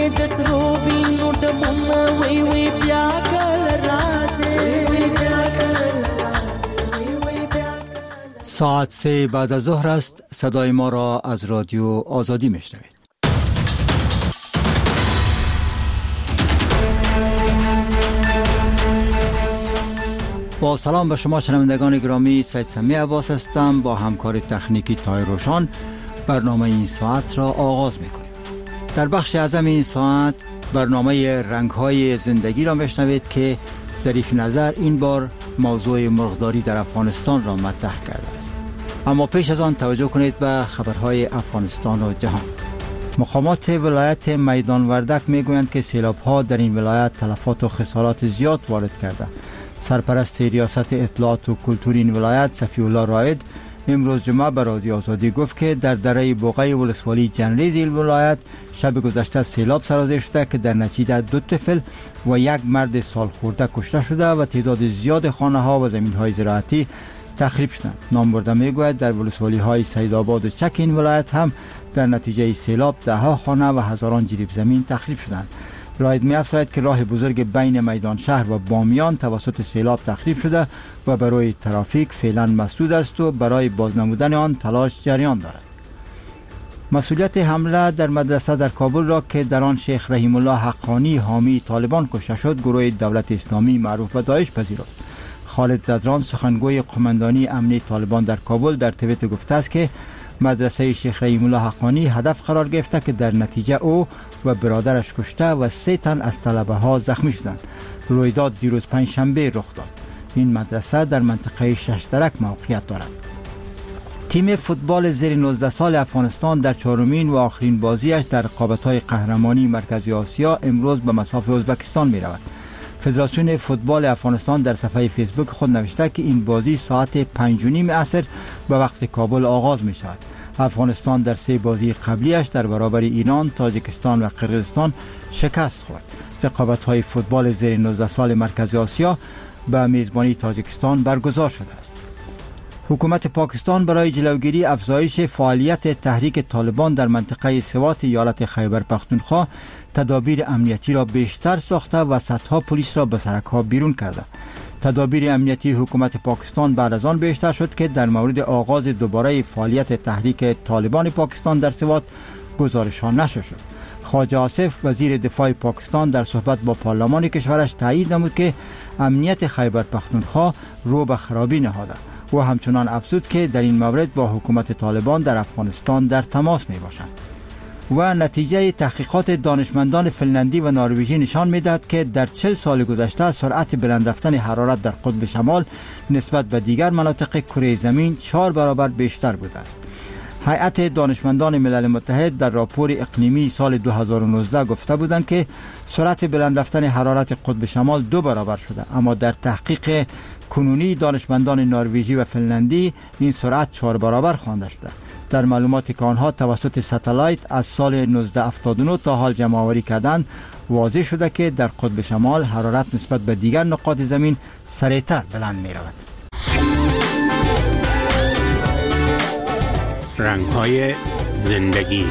ساعت 3 بعد از ظهر است. صدای ما را از رادیو آزادی میشنوید. با سلام به شما شنوندگان گرامی، سید سمی عباس هستم. با همکار تکنیکی طاهر روشان برنامه این ساعت را آغاز میکنیم. در بخش اعظم این ساعت برنامه رنگ‌های زندگی را میشنوید که ظریف نظر این بار موضوع مرغداری در افغانستان را مطرح کرده است. اما پیش از آن توجه کنید به خبرهای افغانستان و جهان. مقامات ولایت میدان وردک میگویند که سیلاب‌ها در این ولایت تلفات و خسارات زیاد وارد کرده. سرپرست ریاست اطلاعات و کلتور این ولایت صفی الله رائد امروز جمعه به رادیو آزادی گفت که در دره بوقه ولسوالی جنریز این ولایت شب گذشته سیلاب سرازیر شده که در نتیجه 2 طفل و 1 مرد سال خورده کشته شده و تعداد زیاد خانه ها و زمین های زراعتی تخریب شدند. نامبرده میگوید در ولسوالی های سیدآباد و چک این ولایت هم در نتیجه سیلاب 10 خانه و هزاران جریب زمین تخریب شدند. رائد می‌افزاید که راه بزرگ بین میدان شهر و بامیان توسط سیلاب تخریب شده و برای ترافیک فعلا مسدود است و برای بازنمودن آن تلاش جریان دارد. مسئولیت حمله در مدرسه در کابل را که در آن شیخ رحیم الله حقانی حامی طالبان کشته شد گروه دولت اسلامی معروف به داعش پذیرفت. خالد زدران سخنگوی قماندانی امنی طالبان در کابل در توییتر گفته است که مدرسه شیخ رحیم الله حقانی هدف قرار گرفته که در نتیجه او و برادرش کشته و 3 تن از طلبه ها زخمی شدند. رویداد دیروز پنجشنبه رخ داد. این مدرسه در منطقه ششترک موقعیت دارد. تیم فوتبال زیر 19 سال افغانستان در 4مین و آخرین بازیش در رقابت‌های قهرمانی مرکزی آسیا امروز به مصاف ازبکستان می‌رود. فدراسیون فوتبال افغانستان در صفحه فیسبوک خود نوشته که این بازی ساعت 5:30 عصر به وقت کابل آغاز می شود. افغانستان در 3 بازی قبلیش در برابر ایران، تاجیکستان و قرقیزستان شکست خورد. رقابت‌های فوتبال زیر 19 سال مرکزی آسیا به میزبانی تاجیکستان برگزار شده است. حکومت پاکستان برای جلوگیری افزایش فعالیت تحریک طالبان در منطقه سوات ایالت خیبر پختونخوا تدابیر امنیتی را بیشتر ساخته و صدها پلیس را به سرک‌ها بیرون کرده. تدابیر امنیتی حکومت پاکستان بعد از آن بیشتر شد که در مورد آغاز دوباره فعالیت تحریک طالبان پاکستان در سوات گزارش‌ها نشر شد. خواجه آصف وزیر دفاع پاکستان در صحبت با پارلمان کشورش تایید نمود که امنیت خیبر پختونخوا رو به خرابی نهاده و همچنان افزود که در این مورد با حکومت طالبان در افغانستان در تماس می باشند. و نتیجه تحقیقات دانشمندان فنلندی و نروژی نشان می‌دهد که در 40 سال گذشته سرعت بلند رفتن حرارت در قطب شمال نسبت به دیگر مناطق کره زمین 4 برابر بیشتر بوده است. هیئت دانشمندان ملل متحد در راپور اقلیمی سال 2019 گفته بودند که سرعت بلند رفتن حرارت قطب شمال 2 برابر شده، اما در تحقیق کنونی دانشمندان نروژی و فنلندی این سرعت 4 برابر خوانده شده. در معلوماتی که آنها توسط ستلایت از سال 1979 تا حال جمع آوری کردند واضح شده که در قطب شمال حرارت نسبت به دیگر نقاط زمین سریعتر بلند می رود. رنگ‌های زندگی.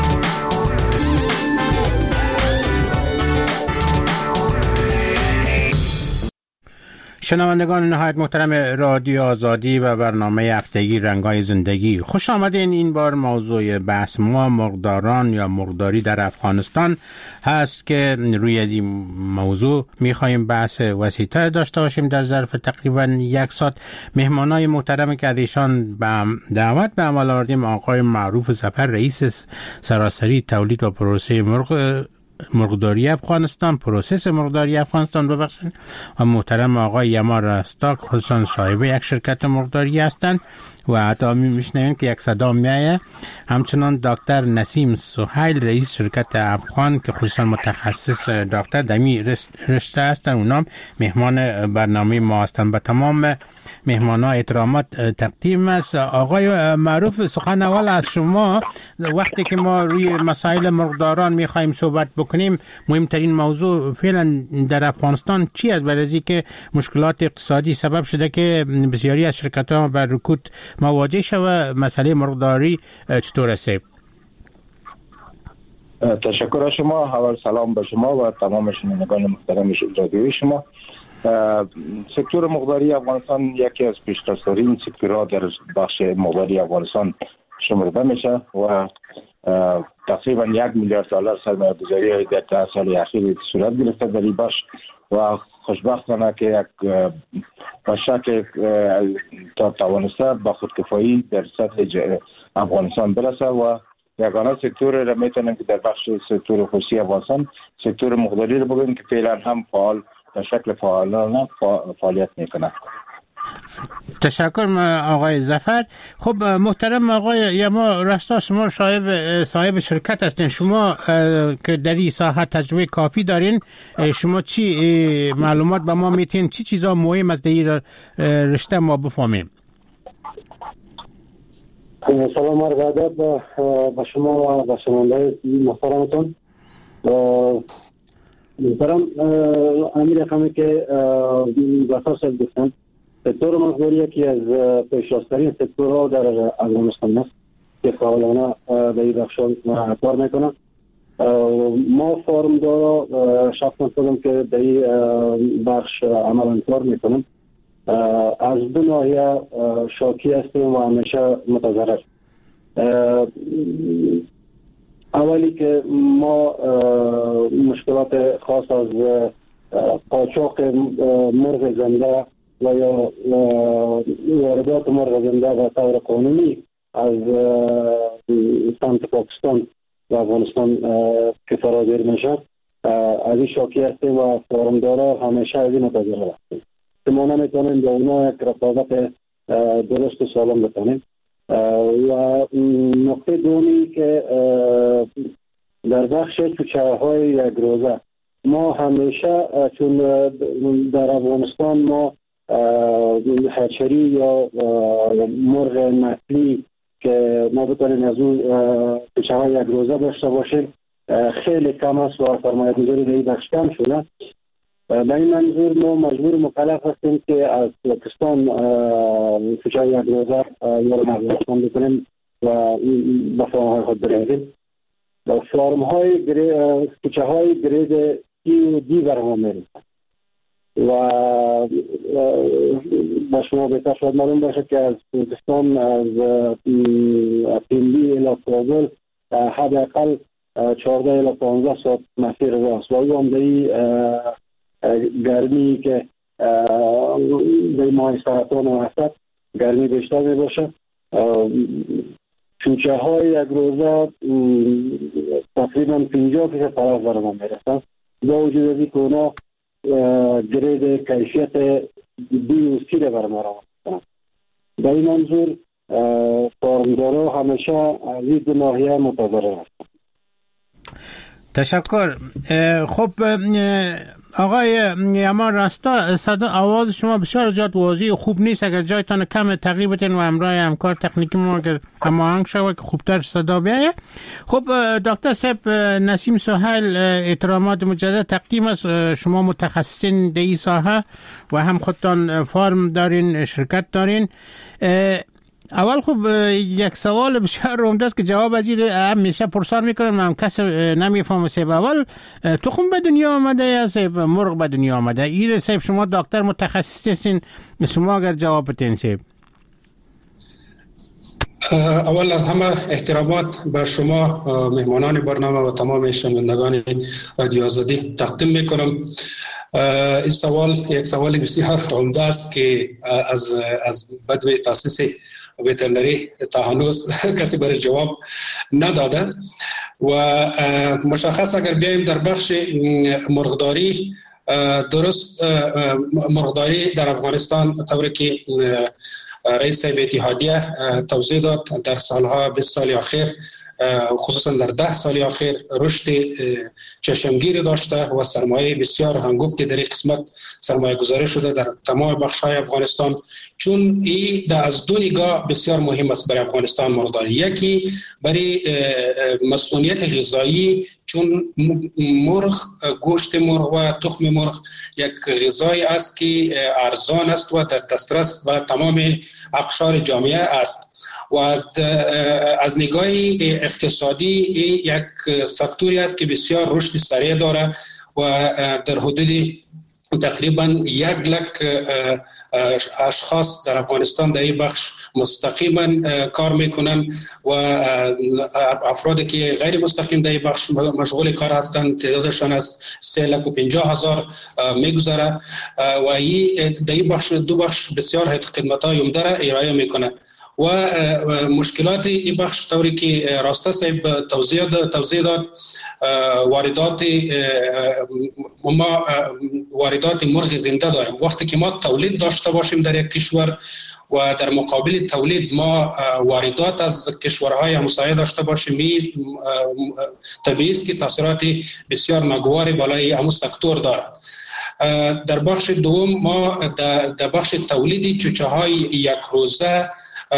شنوندگان نهایت محترم رادیو آزادی و برنامه هفتگی رنگ‌های زندگی، خوش آمدین. این بار موضوع بحث ما مرغداران یا مرغداری در افغانستان هست که روی این موضوع می‌خوایم بحث وسیع‌تر داشته باشیم در ظرف تقریباً 1 ساعت. مهمانای محترم که از ایشان دعوت به عمل آوردیم آقای معروف ظفر، رئیس سراسری تولید و پروسه مرغداری افغانستان، پروسس مرغداری افغانستان ببخشید، و محترم آقای یما رستاک، خصوصا صاحب یک شرکت مرغداری هستند و حتی میشنویم که یک صدا میایه. همچنان دکتر نسیم سهیل، رئیس شرکت افغان که خصوصا متخصص دکتر دمی رشته هستند، اونام مهمان برنامه ما هستند. به تمام مهمانا احترامات تقدیم است. آقای معروف، سخن اول از شما. وقتی که ما روی مسائل مرغداران میخوایم صحبت بکنیم، مهمترین موضوع فعلا در افغانستان چی است؟ برای اینکه مشکلات اقتصادی سبب شده که بسیاری از شرکت ها بر رکود مواجه شده. مسئله مرغداری چطور است؟ تشکر از شما. اول سلام به شما و تمام شنوندگان محترم رادیوی شما. سکتور مقداری افغانستان یکی از پیشرفت‌ترین سکتورها در بخش مقداری افغانستان شمرده میشه و تقریبا 1 میلیارد دلار سرمایه‌گذاری در 10 سال اخیر صورت گرفته در این بخش و خوشبختانه که یک بشک تا توانسته به خودکفایی در سطح افغانستان برسه و یگانه سکتور را میتونیم که در بخش سکتور خصوصی افغانستان سکتور مقداری رو بگوییم که فعلا هم فعال به شکل فعالانه فعالیت میکنه. تشکر آقای ظفر. خب محترم آقای یما راستا، شما صاحب شرکت هستین، شما که در این ساحه تجربه کافی دارین، شما چی معلومات به ما میتین، چی چیزا مهم است در این رشته ما بفهمیم؟ سلام عرض ادب به شما و به شنونده محترمتون. محترم امیر رقمی که بساس گفتن، سکتور مقداری یکی از پیشرفت‌ترین سکتورها در افغانستان است که فعالانه در این بخش کار میکنه. ما فارمدارا شخصا خودم که در این بخش عملا کار میکنم از دو ناحیه شاکی هستیم و همیشه متضرر. اولی که ما مشکلات خاص از قاچاق مرغ زنده و یا واردات مرغ زنده به طور قانونی از سمت پاکستان و افغانستان که فرازیر میشه، از این شاکی هستیم و فارمدارا همیشه از این متضرر هستیم که ما نمیتونیم با اونا یک رقابت درست و سالم بکنیم. و نقطه دومی که در بخش چوچه‌های یک روزه ما همیشه چون در افغانستان ما هچری یا مرغ نسلی که ما بتونیم از اون چوچه‌های یک روزه داشته باشیم خیلی کم است و سرمایه‌گذاری در این بخش کم شده. به این منظور ما مجبور مکلف هستیم که از پاکستان چوچه یک روزه وارد افغانستان بکنیم و به فارم‌های خود بریزیم. فارم‌های چوچه های گرید دی بر ما میرسند و با شما بهتر شاید معلوم باشه که از پاکستان از پیندی الی کابل حداقل 14 الی 15 ساعت مسیر راست و او هم گرمی که در ماه سرطان و وسط گرمی بیشتر می باشه. چوچه های یک روزه تقریبا 50% طرف بر ما می رسند با وجود از این که اونا گرید کیفیت بی و سی بر ما را میکنند. در این منظور فارمدارا همیشه از این دو ناحیه متضرر هستند. تشکر. خب آقای یما راستا، صدا آواز شما بسیار زیاد واضح و خوب نیست. اگر جایتان کم تقریب بتین و همراه همکار تکنیکی ما اگر هماهنگ شود که خوبتر صدا بیاید. خب دکتر صاحب نسیم سهیل، احترامات مجدد تقدیم است. شما متخصصین در این ساحه و هم خودتان فارم دارین، شرکت دارین. اول خب یک سوال بسیار عمده است که جواب از این همیشه پرسان میکنم، من کس نمیفهمه. سیب اول تخم به دنیا آمده یا سیب مرغ به دنیا آمده؟ این سیب شما دکتر متخصص هستین، شما اگر جواب بدین سیب. اول از همه احترامات به شما مهمانان برنامه و تمام شنوندگان رادیو آزادی تقدیم میکنم. این سوال یک سوال بسیار عمده است که از بدو تاسیس وترنری تا هنوز کسی برای جواب نداده و مشخص اگر بیایم در بخش مرغداری، درست مرغداری در افغانستان طوری که رئیس اتحادیه توضیح داد در سالها 20 سال اخیر، خصوصا در 10 سال اخیر رشد چشمگیری داشته و سرمایه بسیار هنگفتی در این قسمت سرمایه گذاری شده در تمام بخش‌های افغانستان، چون این از دو نگاه بسیار مهم است برای افغانستان مرغداری. یکی برای مسئولیت غذایی، چون مرغ، گوشت مرغ و تخم مرغ یک غذای است که ارزان است و در دسترس و تمام اقشار جامعه است و از نگاه اقتصادی یک سکتوری است که بسیار رشد سریع داره و در حدود تقریبا 1 لک اشخاص در افغانستان در این بخش مستقیما کار میکنن و افرادی که غیر مستقیم در این بخش مشغول کار هستند تعدادشان از 350,000 میگذره و این در این بخش 2 بخش بسیار خدمت‌های عمده را ارائه میکنه و مشکلات این بخش طوری که راسته صاحب توضیح داد واردات مرغ زنده داریم. وقتی که ما تولید داشته باشیم در یک کشور و در مقابل تولید ما واردات از کشورهای همسایه داشته باشیم، طبیعی است که تاثیرات بسیار ناگوار بالای همون سکتور دارد. در بخش دوم ما در بخش تولید چوچه‌های یک روزه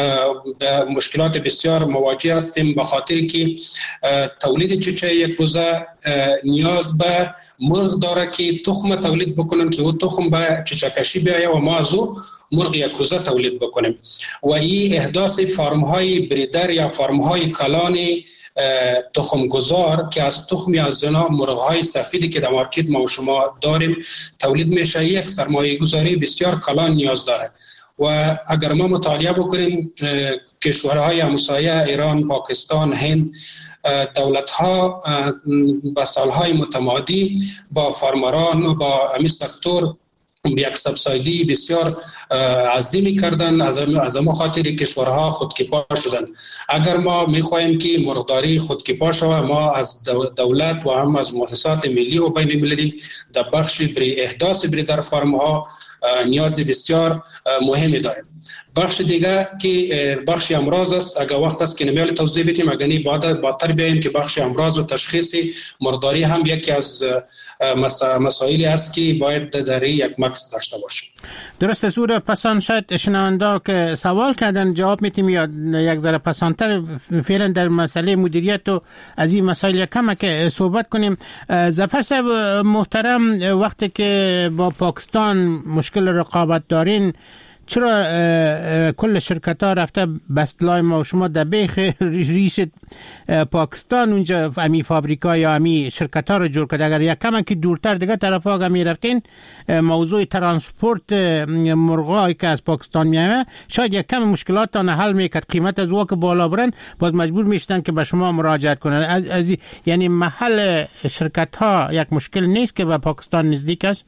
مشکلات بسیار مواجه هستیم، به خاطر که تولید چوچه یک روزه نیاز به مرغ داره که تخم تولید بکنن که او تخم به چوچه کشی بیایه و ما از او مرغ یک روزه تولید بکنیم و این احداث فارم های بریدر یا فارم های کلان تخم گذار که از تخمی از اینا مرغ های سفیدی که در مارکت ما و شما داریم تولید میشه، یک سرمایه گذاری بسیار کلان نیاز داره و اگر ما مطالعه بکنیم کشورهای همسایه ایران، پاکستان، هند، دولت‌ها با سالهای متمادی با فارمران و با همین سکتور یک سبسایدی بسیار عظیمی کردن، از ما خاطر کشورها خودکفا شدند. اگر ما میخواهیم که مرغداری خودکفا شود، ما از دولت و هم از مؤسسات ملی و بین المللی در بخش احداث بریدر فارم‌ها نیاز بسیار مهمی داریم. بخش دیگه که بخش امراض است، اگر وقت است که نمیال توضیح بدیم، اگر نه بعدتر بیاییم که بخش امراض و تشخیص مرغداری هم یکی از مسائلی است که باید در یک مکس داشته باشیم. درست سوره پسان شاید شنونده که سوال کردن جواب میتیم یا یک ذره پسانتر فعلا در مسئله مدیریت و از این مسائل کم که صحبت کنیم. ظفر صاحب محترم، وقتی که با پاکستان مشکل رقابت دارین، چرا کل شرکت ها رفته بستلای ما و شما در بیخ ریش پاکستان اونجا امی فابریکا یا امی شرکت ها رو جور کرد؟ اگر یک کم که دورتر دیگه طرف ها می رفتین، موضوع ترانسپورت مرغایی که از پاکستان میامه شاید یک کم مشکلات تا حل میکرد، قیمت از واقع بالا برن باز مجبور میشتن که به شما مراجعت کنن. یعنی محل شرکت ها یک مشکل نیست که به پاکستان نزدیک است؟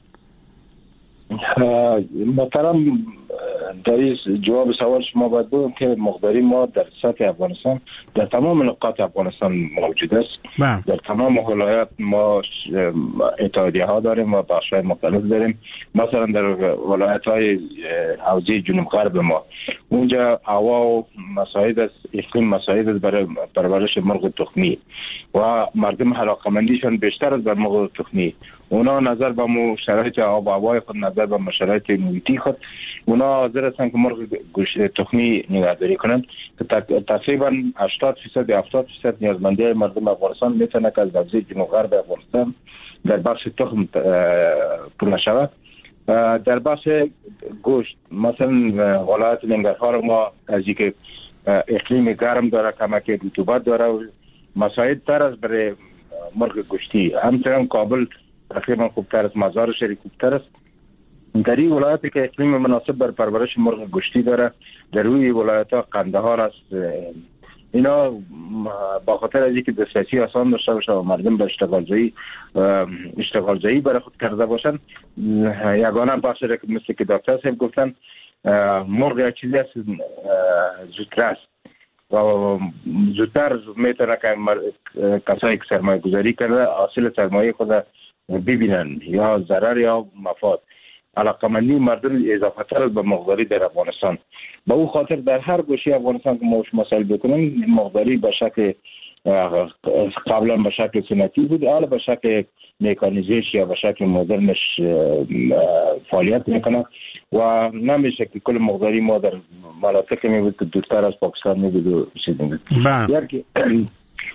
محترم، در این جواب سوال شما باید بگم که مرغداری ما در سطح افغانستان در تمام نقاط افغانستان موجود است. در تمام ولایات ما اتحادیه ها داریم و بخش های مختلف داریم. مثلا در ولایت های حوزه جنوب غرب ما اونجا هوا و مساعد است، اقلیم مساعد است برای پرورش مرغ تخمی و مردم علاقه‌مندیشان بیشتر است بر مرغ تخمی. اونا نظر به شرایط آب و هوای خود، نظر به شرایط محیطی خود، اونا حاضر هستند که مرغ گوشت تخمی نگهداری کنند که تقریبا 80% نیازمندی مردم افغانستان میتونه که از حوزه جنوب غرب افغانستان در بخش تخم پول شود. در بخش گوشت مثلا ولایت ننگرهار ما از اینکه اقلیم گرم داره، کمک رطوبت داره و مساعد تر است برای مرغ گوشتی. همچنین کابل تقریبا خوبتر است، مزار شریف خوبتر است. در این ولایتی که اقلیم مناسب بر پرورش مرغ گوشتی داره، در روی ولایت ها قندهار است. اینا با خاطر از اینکه دسترسی آسان داشته باشه و مردم به اشتغال زایی برای خود کرده باشن، یگانه بخش را مثل که دکتر صاحب گفتن، مرغ یک چیزی است زودتر است و زودتر میتونه که کسایی که سرمایه گذاری کرده حاصل سرمایه خود ببینن، یا ضرر یا مفاد. علاقمندی مردم اضافه تر به مرغداری در افغانستان. با او خاطر در هر گوشه افغانستان که ما مسائل بکنیم، مرغداری به شکل قبلا به شکل سنتی بود، حالا به شکل مکانیزیش یا به شکل مدرنش فعالیت میکنه و نمیشه که کل مرغداری ما در مناطقی می بود که دورتر از پاکستان می بود و چیزی می بود.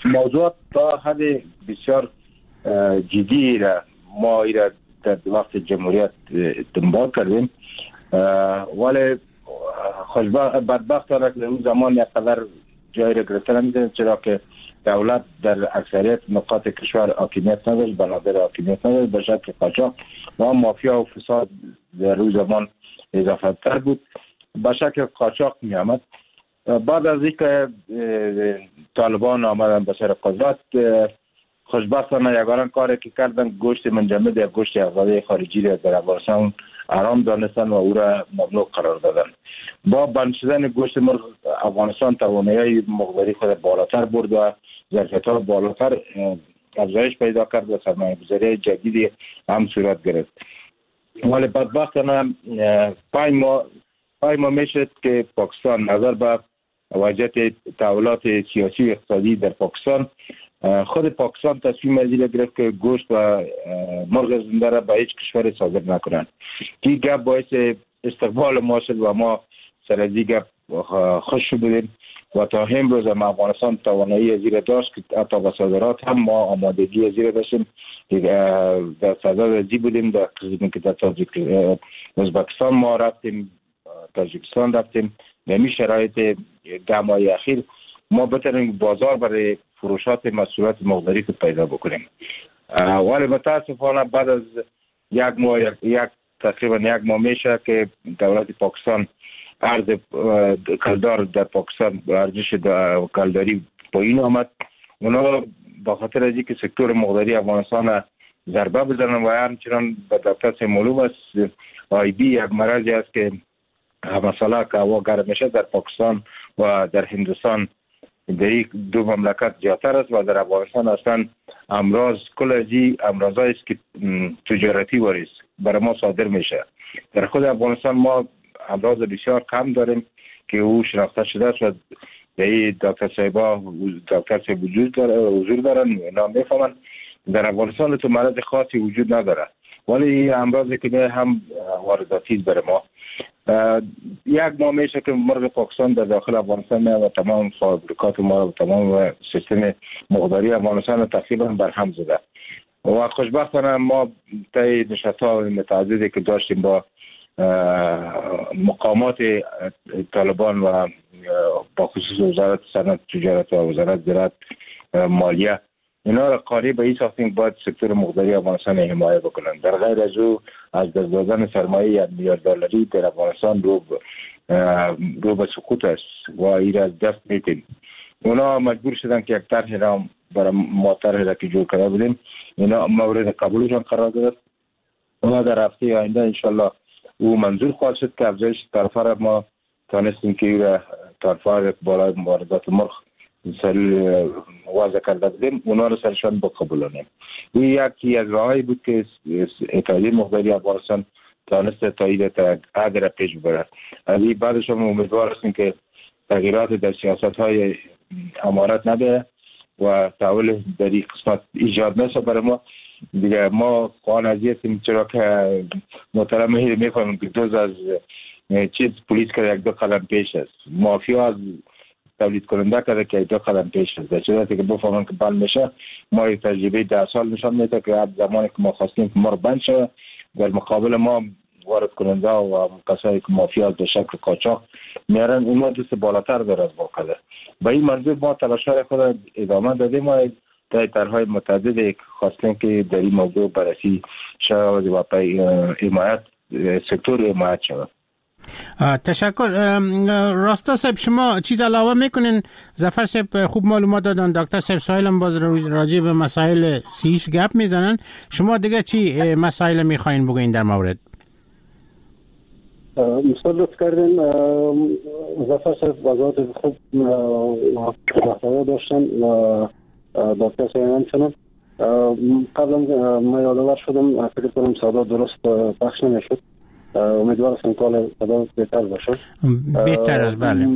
موضوعات تا حد بسیار جدی را ما ایرا در وقت جمهوریت دنبال کردیم، ولی بدبختانه در اون زمان یک قدر جای را گرفته نمیدن، چرا که دولت در اکثریت نقاط کشور حاکمیت نداشت، بنادر حاکمیت نداشت، به شکل قاچاق و مافیا و فساد در روز زمان اضافه تر بود، به شکل قاچاق می آمد. بعد از اینکه طالبان آمدن به سر قدرت، خوشبختانه یگانه کاری که کردن گوشت منجمد یا گوشت افغانی خارجی را در افغانستان حرام دانستن و او را ممنوع قرار دادن. با بند شدن گوشت مرغ افغانستان توانایی مقداری خود بالاتر برد و ظرفیت‌ها بالاتر افزایش پیدا کرد و سرمایه‌گذاری جدیدی هم صورت گرفت. ولی بدبختانه 5 ماه میشد که پاکستان نظر به وضعیت تحولات سیاسی و اقتصادی در پاکستان، خود پاکستان تصمیم از این گرفت که گوشت و مرغ زنده را به هیچ کشور صادر نکنند. این گپ باعث استقبال ما شد و ما سر از این گپ خوش بودیم و تا امروز هم افغانستان توانایی از این داشت که حتی با صادرات هم ما آمادگی از این داشتیم. در صدد از این بودیم در قسمی که در ازبکستان ما رفتیم، تاجیکستان رفتیم. در این شرایط دمای اخیر ما بتونیم بازار برای فروشات محصولات مختلف پیدا بکنیم. ولی متاسفانه بعد از تقریبا یک ماه میشه که دولت پاکستان ارز کلدار در پاکستان ارزش کلداری پایین آمد. اونا با خاطر از اینکه سکتور مقداری افغانستان ضربه بزنن و همچنان به دفتر معلوم است آی بی یک مرضی است که مثلا که هوا گرم میشه در پاکستان و در هندوستان در این دو مملکت زیادتر است و در افغانستان اصلا امراض کل از این امراضایی است که تجارتی واریست برای ما صادر میشه. در خود افغانستان ما امراض بسیار کم داریم که او شناخته شده است و در این دکتر صاحب حضور دارن، اینا میفهمن. در افغانستان تو مرض خاصی وجود نداره، ولی این امراضی که هم وارداتی است برای ما. یک ماه میشه که مرغ پاکستان در داخل افغانستان میاد و تمام فابریکات ما و تمام سیستم مقداری افغانستان تقریبا برهم زده و خوشبختانه ما طی نشست‌ها متعددی که داشتیم با مقامات طالبان و با خصوص وزارت صنعت تجارت و وزارت زراعت مالیه، اینا را قانع به این ساختیم باید سکتور مقداری افغانستان حمایت بکنند. در غیر از او از دست دادن سرمایه $1 میلیارد در افغانستان رو به سقوط است و این از دست میتیم. اونا مجبور شدن که یک طرح را برای ما طرح را که جور کرده بودیم اینا مورد قبولشان قرار داد و در هفته آینده انشالله او منظور خواهد شد که افزایش طرفه را ما تانستیم که این طرفه بالای واردات مرغ سریع وضع کرده بودیم، اونا رو سرشان بقبولانیم. این یکی از راهایی بود که اتحادیه مقداری افغانستان تانست تایید عهد را پیش ببرد. از این بعدش هم امیدوار هستیم که تغییرات در سیاست های امارت نده و تحول در این قسمت ایجاد نشه برای ما. دیگه ما قوان ازی هستیم، چرا که محترم میفهمیم که دوز از چیز پلیس که 1-2 قدم پیش است، مافیا از تولید کننده کرده که 2 قدم پیش است. در صورتی که بفهمن که بند میشه، ما یک تجربه 10 سال نشان میده که زمانی که ما خواستیم که ما رو بند شد، در مقابل ما وارد کننده و کسایی که مافیا به شکل قاچاق میارن، اون دست بالاتر داره از واقعه. با این منظور ما تلاش‌های خود ادامه دادیم و در طرح‌های متعددی که خواستیم که در این موضوع بررسی شود و حمایت سکتور حمایت شود. تشکر. راستا صاحب شما چیز علاوه میکنین؟ ظفر صاحب خوب معلومات دادن، دکتر صاحب سایل هم باز راجع به مسائل سیاسی گپ میزنن. شما دیگه چی مسائل میخواین بگوین در مورد؟ مثال کردن ظفر صاحب وضاحت خوب محتوا داشتن و دکتر صاحب همچنان. قبلا ما یادآور شدم فکر کنم صدا درست پخش نمیشد، امیدوار هستم کال صدا بهتر باشه. بهتر از بله.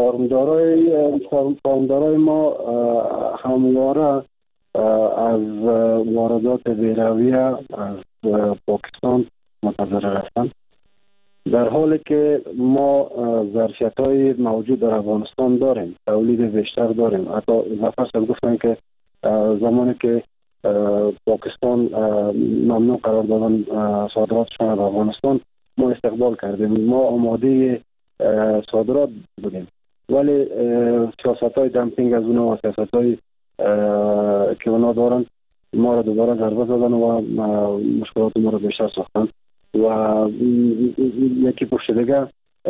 فارمدارای ما همواره از واردات بیرویه از پاکستان متضرر هستند، در حالی که ما ظرفیت‌های موجود در افغانستان داریم، تولید بیشتر داریم. حتی ظفر صاحب گفتن که زمانی که پاکستان ممنوع قرار دادن صادراتشان به افغانستان ما استقبال کردیم. ما آماده صادرات بودیم، ولی سیاست‌های دمپینگ از اونا و سیاست‌های که اونا دارن ما را دوباره ضربه زدن و مشکلات ما را بیشتر ساختن. و یکی پشت دیگه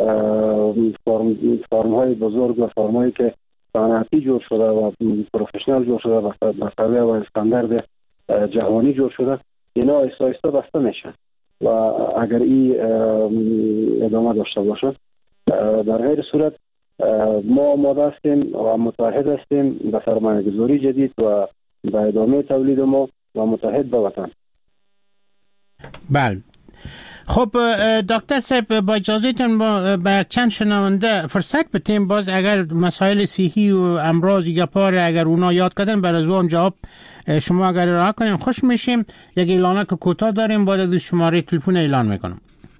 فارم‌های بزرگ و فارم‌هایی که صنعتی جور شده و پروفشنال جور شده و مسئله و استاندارد جهانی جور شده، اینا آیسته آیسته بسته میشن و اگر این ادامه داشته باشه، در غیر صورت ما آماده هستیم و متحد هستیم به سرمایه‌گذاری جدید و به ادامه تولید ما و متحد به وطن. بله. خب دکتر صاحب، با اجازهتون با چند شنونده فرصت بتیم، باز اگر مسائل صحی و امراض گپار اگر اونا یاد کردن برای زوام جواب شما اگر راه کنیم خوش میشیم. یک اعلانه که کوتاه داریم، بعد از شماره تلفن اعلان میکنم.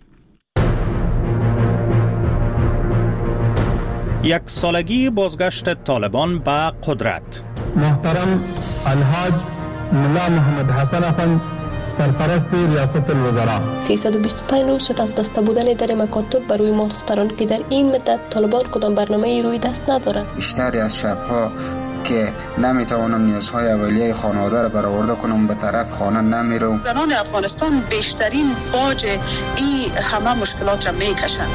یک سالگی بازگشت طالبان به قدرت. محترم الحاج ملا محمد حسن افند، سرپرست ریاست الوزراء، 325 روز شد از بسته بودن در مکاتب بر روی ما دختران که در این مدت طالبان کدام برنامه‌ای روی دست ندارند. بیشتری از شب‌ها که نمیتوانم نیازهای اولیه خانواده را برآورده کنم به طرف خانه نمیرم. زنان افغانستان بیشترین باج این همه مشکلات را میکشند.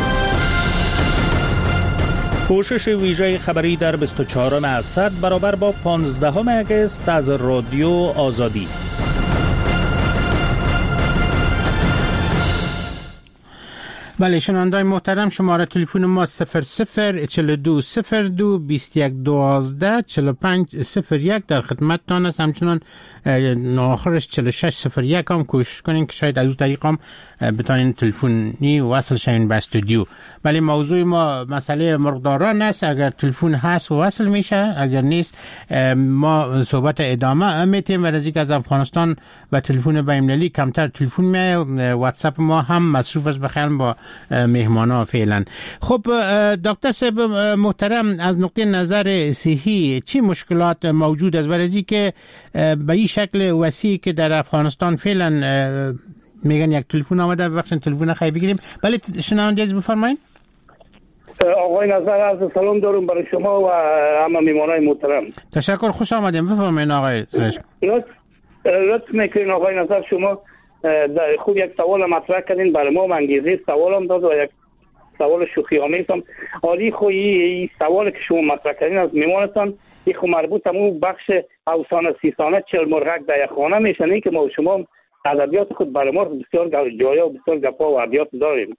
کوشش ویژه خبری در 24 اسد برابر با 15 اگست از رادیو آزادی. بله شنوندای محترم، شماره تلفن ما 00420221124501 در خدمتتان است. همچنان آخرش 4601 هم کوشش کنین که شاید از اون طریق هم بتانین تلفنی وصل شوین به استودیو. ولی موضوع ما مسئله مرغداران است. اگر تلفن هست وصل میشه، اگر نیست ما صحبت ادامه میتیم. و از از افغانستان و تلفن بین‌المللی کمتر تلفن میاد. واتساپ ما هم مصروف است بخیر با مهمانا فعلا. خب دکتر صاحب محترم، از نقطه نظر صحی چی مشکلات موجود است؟ برای که به این شکل وسیع که در افغانستان فعلا میگن یک تلفن آمده، بخشن تلفن خیلی بگیریم. بله شنونده از بفرمایید. آقای نظر از سلام دارم برای شما و همه میمانای محترم. تشکر، خوش آمدیم. بفرمایید آقای سرش. لطف میکنین آقای نظر، شما خوب یک سوال مطرح کردین، برای ما انگیزه سوالم داد و یک سوال شوخی آمیز هم. عالی این سوال که شما مطرح کردین از میمانتان این خو مربوط همون بخش اوسانه سیسانه 40 مرغک در یک خانه میشنه که ما شما ادبیات خود برای ما بسیار جایا و بسیار گپا و ابیات داریم.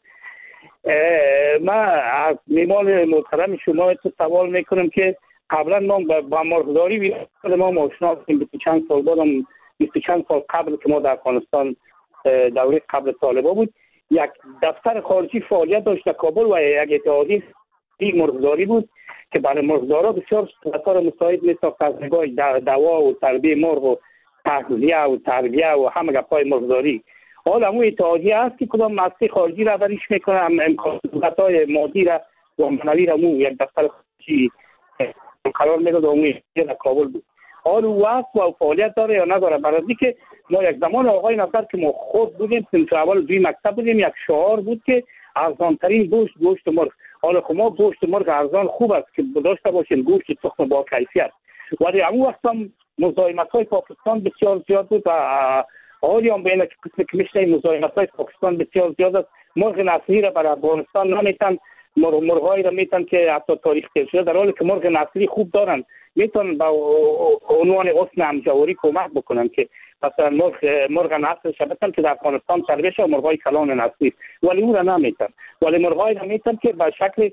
من از میمان محترم شما سوال میکنم که قبلا ما با مرغداری ما آشنا هستیم. 20 چند سال بعدم 20 چند سال قبل که ما در افغانستان دوره قبل طالبان بود، یک دفتر خارجی فعالیت داشت در کابل و یک اتحادیه مرغداری بود که برای مرغدارا بسیار صورت‌ها مساعد می‌ساخت، از نگاه دوا و تربیه مرغ و تغذیه و تربیه و همه گپ‌های مرغداری. حالا همون اتحادیه است که کدام مؤسسه خارجی رهبریش میکنه، امکانات‌های مادی را و معنوی را یک دفتر خارجی قرار میداد و همون در کابل بود. حالا وقت و فعالیت داره یا نداره؟ برای اینکه ما یک زمان آقای نصر که ما خود بودیم صنف اول دوی مکتب بودیم، یک شعار بود که ارزان‌ترین گوشت مرغ. حالا خب ما گوشت مرغ ارزان خوب است که داشته باشیم، گوشت تخم با کیفیت، ولی همون وقت هم مزاحمت‌های پاکستان بسیار زیاد بود و حالی هم بین قسم که میشنیم مزاحمت‌های پاکستان بسیار زیاد است. مرغ نسلی را برای افغانستان نمیتن، مرغ‌هایی را میتن که حتی تاریخ تیر شده، در حالی که مرغ نسلی خوب دارن میتونن با عنوان حسن همجواری کمک بکنن که مثلا مرغ نسل شبتن که در افغانستان تربیه شده، مرغ‌های کلان نسلی، ولی اون را نمیتن. ولی مرغ‌هایی را میتن که به شکل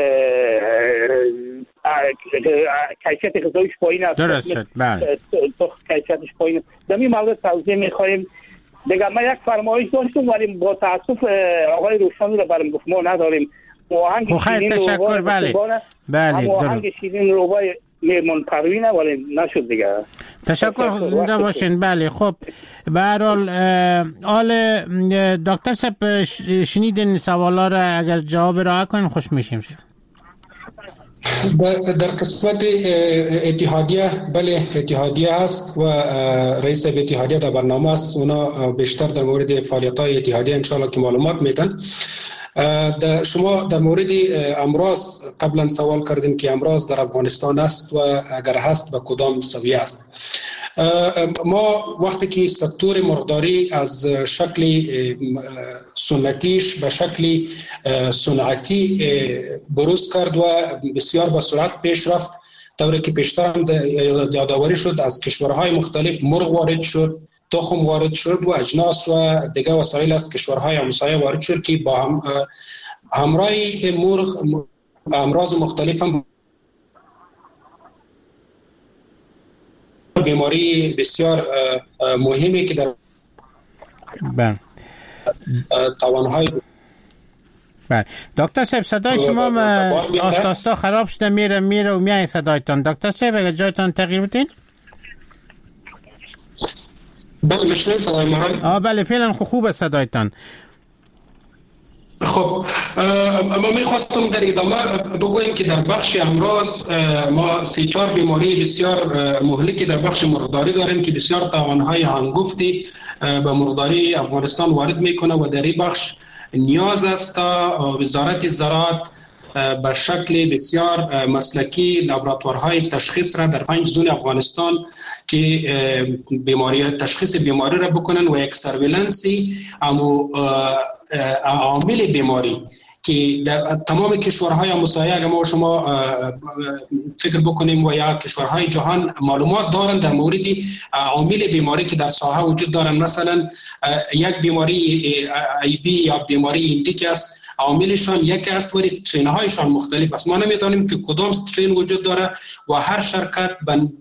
کیفیت غذایش پایین است. درست شد. بله. کیفیتش پایین. در این مورد توضیح می‌خوایم. دیگه من یک فرمایش داشتم ولی با تاسف آقای روشانی را برام گفت ما نداریم. آهنگ خیلی تشکر. بله. بله. آهنگ شیرین روبای میرمون پروینه ولی نشد دیگه. تشکر زنده باشین. بله خب به هر حال دکتر صاحب شنیدین سوالا را، اگر جواب راه کنین خوش میشیم. در قسمت اتحادیه، بله اتحادیه است و رئیس اتحادیه در برنامه است. اونا بیشتر در مورد فعالیت‌های اتحادیه انشاءالله که معلومات میدن. شما در مورد امراض قبلا سوال کردین که امراض در افغانستان است و اگر هست به کدام سویه است. ما وقتی که سکتور مرغداری از شکل سنتیش به شکل صنعتی بروز کرد و بسیار به سرعت پیش رفت، طوری که پیشتر هم یادآوری شد از کشورهای مختلف مرغ وارد شد، تخم وارد شد و اجناس و دیگر وسایل از کشورهای همسایه وارد شد که با همراه مرغ امراض مختلف هم بیماری بسیار مهمی که در توانهای دکتر صاحب صدای شما آستا خراب شده، میره و میای صدایتان. دکتر صاحب اگر جایتان تغییر بدین. بله میشنید صدای ما؟ بله فعلا خوبه صدایتان. خب ما میخواستم در ادامه بگویم که در بخش امراض ما 3-4 بیماری بسیار مهلکی در بخش مرغداری داریم که بسیار توانهای هنگفتی به مرغداری افغانستان وارد میکنه و در این بخش نیاز است تا وزارت زراعت به شکل بسیار مسلکی لابراتوارهای تشخیص را در 5 زون افغانستان که تشخیص بیماری را بکنن و یک سرویلنسی عامل بیماری که در تمام کشورهای همسایه اگر ما شما فکر بکنیم و یا کشورهای جهان معلومات دارن در مورد عامل بیماری که در ساحه وجود دارن، مثلا یک بیماری ای بی یا بیماری ایندیک است، عاملشان یک است ولی استرین هایشان مختلف است. ما نمیدانیم که کدام استرین وجود داره و هر شرکت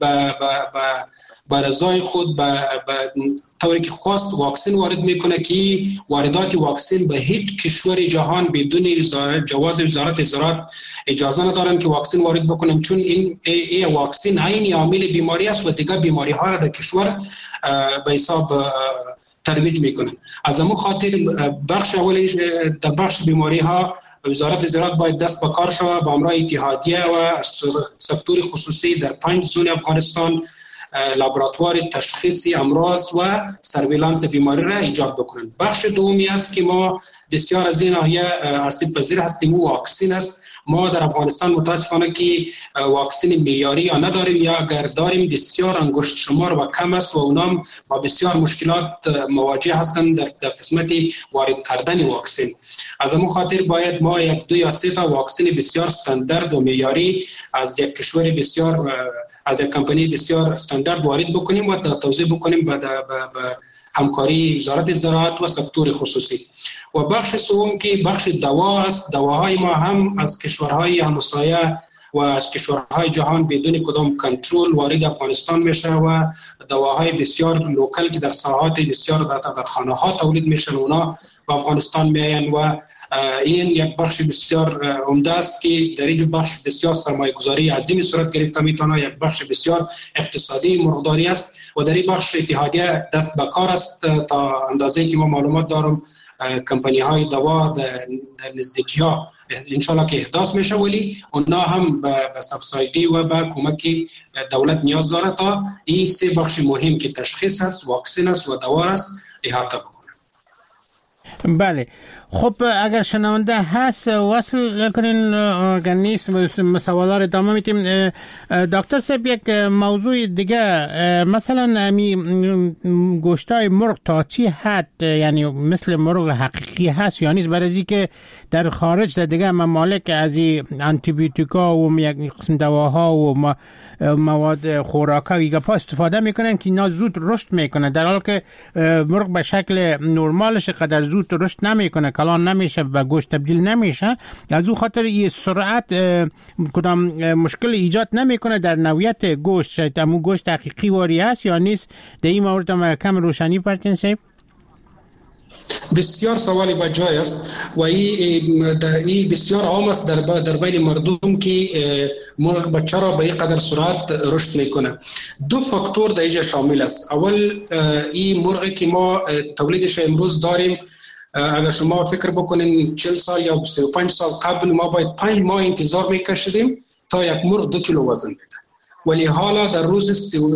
به رضای خود به طوری که خواست واکسن وارد میکنه که واردات واکسن به هیچ کشور جهان بدون جواز وزارت زراعت اجازه ندارن که واکسن وارد بکنن، چون این واکسن عین عامل بیماری است و دیگه بیماری ها را در کشور به حساب ترویج میکنن. از همون خاطر بخش اولی در بخش بیماری ها وزارت زراعت باید دست به کار شود با همراه اتحادیه و سکتور خصوصی در 5 زون افغانستان لابراتوار تشخیص امراض و سرویلنس بیماری را ایجاد بکنند. بخش دومی است که ما بسیار از این ناحیه آسیب پذیر هستیم و واکسن است. ما در افغانستان متاسفانه که واکسن معیاری یا نداریم یا اگر داریم بسیار انگشت شمار و کم است و اونام با بسیار مشکلات مواجه هستند در قسمت وارد کردن واکسن. از همون خاطر باید ما 1 2 یا 3 تا واکسن بسیار استاندارد و معیاری از یک کشور بسیار از یک کمپانی بسیار استاندارد وارد بکنیم و توزیع بکنیم به همکاری وزارت زراعت و سکتور خصوصی. و بخش سوم که بخش دوا است. دواهای ما هم از کشورهای همسایه و از کشورهای جهان بدون کدام کنترل وارد افغانستان میشه و دواهای بسیار لوکال که در ساحات بسیار در خانه ها تولید میشن اونا به افغانستان میاین و این یک بخش بسیار عمده است که در این بخش بسیار سرمایه گذاری عظیمی صورت گرفته میتونه، یک بخش بسیار اقتصادی مرغداری است و در این بخش اتحادیه دست به کار است تا اندازه‌ای که ما معلومات دارم کمپانی های دوا در نزدیکی ها انشالله که احداث میشه ولی اونا هم به سبسایدی و به کمک دولت نیاز داره تا این 3 بخش مهم که تشخیص است، واکسن است و دوا است احاطه بکنه. بله خب اگر شنونده هست وصل کنین، اگر نیست سوالا رو ادامه میتیم. دکتر صاحب یک موضوع دیگه، مثلا گوشتای مرغ تا چی حد یعنی مثل مرغ حقیقی هست یا نیست؟ برای که در خارج در دیگه ممالک از آنتی بیوتیکا و یک قسم دواها و مواد خوراکی گپا استفاده میکنن که اینا زود رشد میکنه، در حالی که مرغ به شکل نرمالش قدر زود رشد نمیکنه، کلان نمیشه، به گوشت تبدیل نمیشه. از اون خاطر این سرعت کدام مشکل ایجاد نمیکنه در نوعیت گوشت؟ شاید همون گوشت حقیقی واری است یا نیست؟ در این مورد هم کم روشنی پرتین صاحب. بسیار سوالی با جای است و این بسیار عام است در بین مردم که مرغ بچه را به این قدر سرعت رشد میکنه. 2 فاکتور در اینجا شامل است. اول این مرغی که ما تولیدش امروز داریم، اگر شما فکر بکنین 40 سال یا 35 سال قبل ما باید 5 ماه انتظار میکشیدیم تا یک مرغ 2 کیلو وزن بده، ولی حالا در روز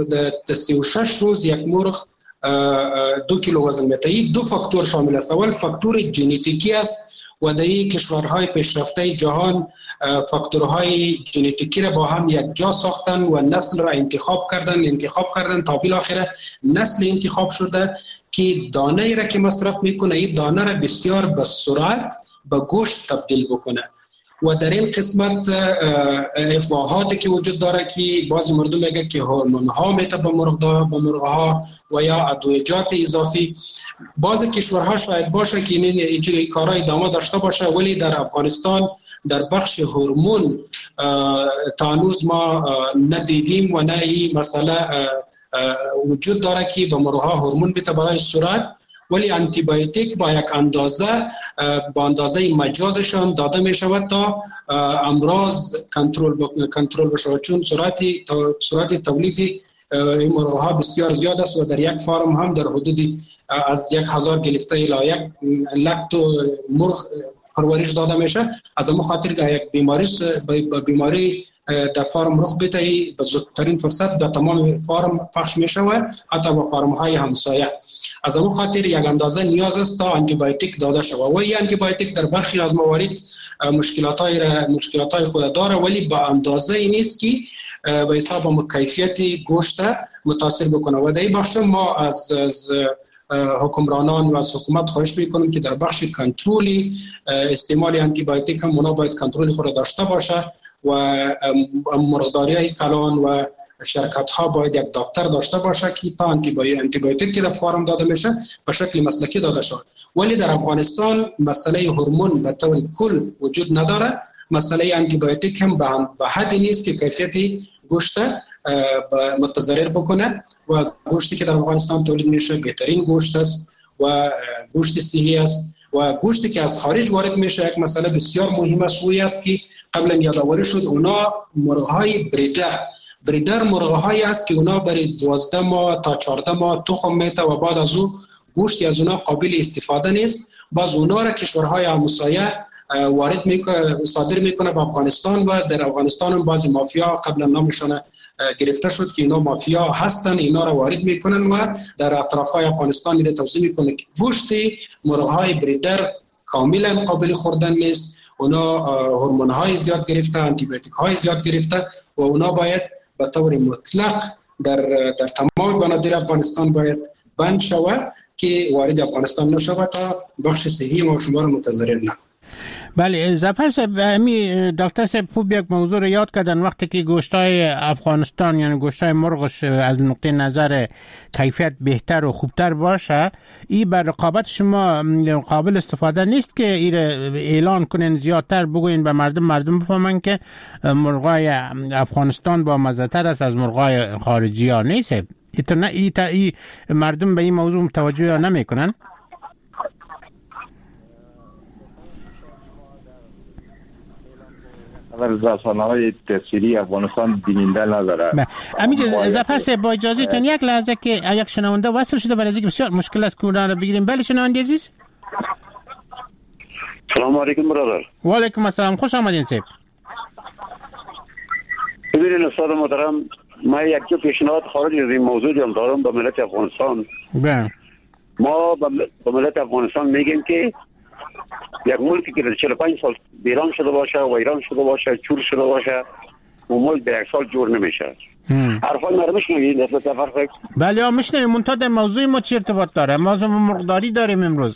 36 روز یک مرغ 2 کیلو وزن میده. این دو فاکتور شامل است. اول فاکتور ژنتیکی است و در کشورهای پیشرفته جهان فاکتورهای ژنتیکی را با هم یک جا ساختن و نسل را انتخاب کردن تا بالاخره نسل انتخاب شده که دانه ای را که مصرف میکنه این دانه را بسیار به سرعت به گوشت تبدیل بکنه. و در این قسمت افواهاتی که وجود داره که بعضی مردم میگه که هورمون ها میته به مرغ ها و یا ادویجات اضافی. بعضی کشورها شاید باشه که اینجوری کارهای ادامه داشته باشه، ولی در افغانستان در بخش هورمون تا هنوز ما ندیدیم و نه این مسئله وجود داره که به مرغ ها هورمون بده برای سرعت، ولی آنتی بیوتیک با یک اندازه مجازشان داده می شود تا امراض کنترل بشه، چون سرعت تولید این مرغ ها بسیار زیاد است و در یک فارم هم در حدود از 1000 گرفته الی 1 لک مرغ پرورش داده میشه. از اون خاطر که یک بیماری در فارم رخ بده به زودترین فرصت در تمام فارم پخش میشه و حتی با فارم های همسایه. از اون خاطر یک اندازه نیاز است تا آنتی بیوتیک داده شود و این آنتی بیوتیک در برخی از موارد مشکلات خود داره، ولی با اندازه ای نیست که به حساب کیفیت گوشت متاثر بکنه. و در این بخش ما از حکمرانان و از حکومت خواهش میکنیم که در بخش کنترلی استعمال آنتی بیوتیک هم اونا باید کنترل خود داشته باشه و مرغداری های کلان و شرکت ها باید یک دکتر داشته باشه که تا آنتی بیوتیک که در فارم داده میشه به شکل مسلکی داده شود. ولی در افغانستان مسئله هورمون به طور کل وجود نداره. مسئله آنتی بیوتیک هم به حدی نیست که کیفیت گوشت متضرر بکنه و گوشتی که در افغانستان تولید میشه بهترین گوشت است و گوشت صحی است و گوشتی که از خارج وارد میشه یک مسئله بسیار مهم است وی است که قبلا یادآوری شد، اونا مرغ‌های بریدر مرغ‌هایی است که اونا برای 12 ماه تا 14 ماه تخم میته و بعد از او گوشتی از اونا قابل استفاده نیست. باز اونا را کشورهای همسایه صادر میکنه به افغانستان و در افغانستان هم بعضی مافیا قبلا نامشون گرفته شد که اینا مافیا هستن، اینا را وارد میکنن و در اطرافهای افغانستان اینا توزیع میکنه که گوشت مرغ‌های بریدر کاملا قابل خوردن نیست. اونا هورمون های زیاد گرفته، آنتی بیوتیک های زیاد گرفته و اونا باید به طور مطلق در تمام بنادر افغانستان باید بند شود که وارد افغانستان نشود تا بخش صحی ما شما را متضرر نکنه. بله ظفر صاحب، دکتر صاحب خوب یک موضوع رو یاد کردن. وقتی که گوشتای افغانستان یعنی گوشتای مرغش از نقطه نظر کیفیت بهتر و خوبتر باشه، این بر رقابت شما قابل استفاده نیست که این اعلان کنین زیادتر بگوین به مردم بفهمن که مرغای افغانستان با مزه‌تر است از مرغای خارجی ها نیست؟ ای مردم به این موضوع توجه نمیکنن؟ رسانه‌های تصویری افغانستان بیننده نداره. همینجا ظفر صاحب با اجازهتون یک لحظه که یک شنونده وصل شده برای اینکه بسیار مشکل است که اون رو بگیریم. بله شنونده عزیز. سلام علیکم برادر. و علیکم السلام، خوش آمدین صاحب. ببینید استاد محترم، من یک پیشنهاد خارج از این موضوع دارم به ملت افغانستان. بله. ما به ملت افغانستان میگیم که یک ملکی که در 45 سال ویران شده باشه و ویران شده باشه، چور شده باشه، اون ملک در یک سال جور نمیشه. حرفای من رو میشنوید اصلا ظفر؟ بله میشنویم. منتها در موضوع ما چی ارتباط داره؟ ما مرغداری داریم امروز.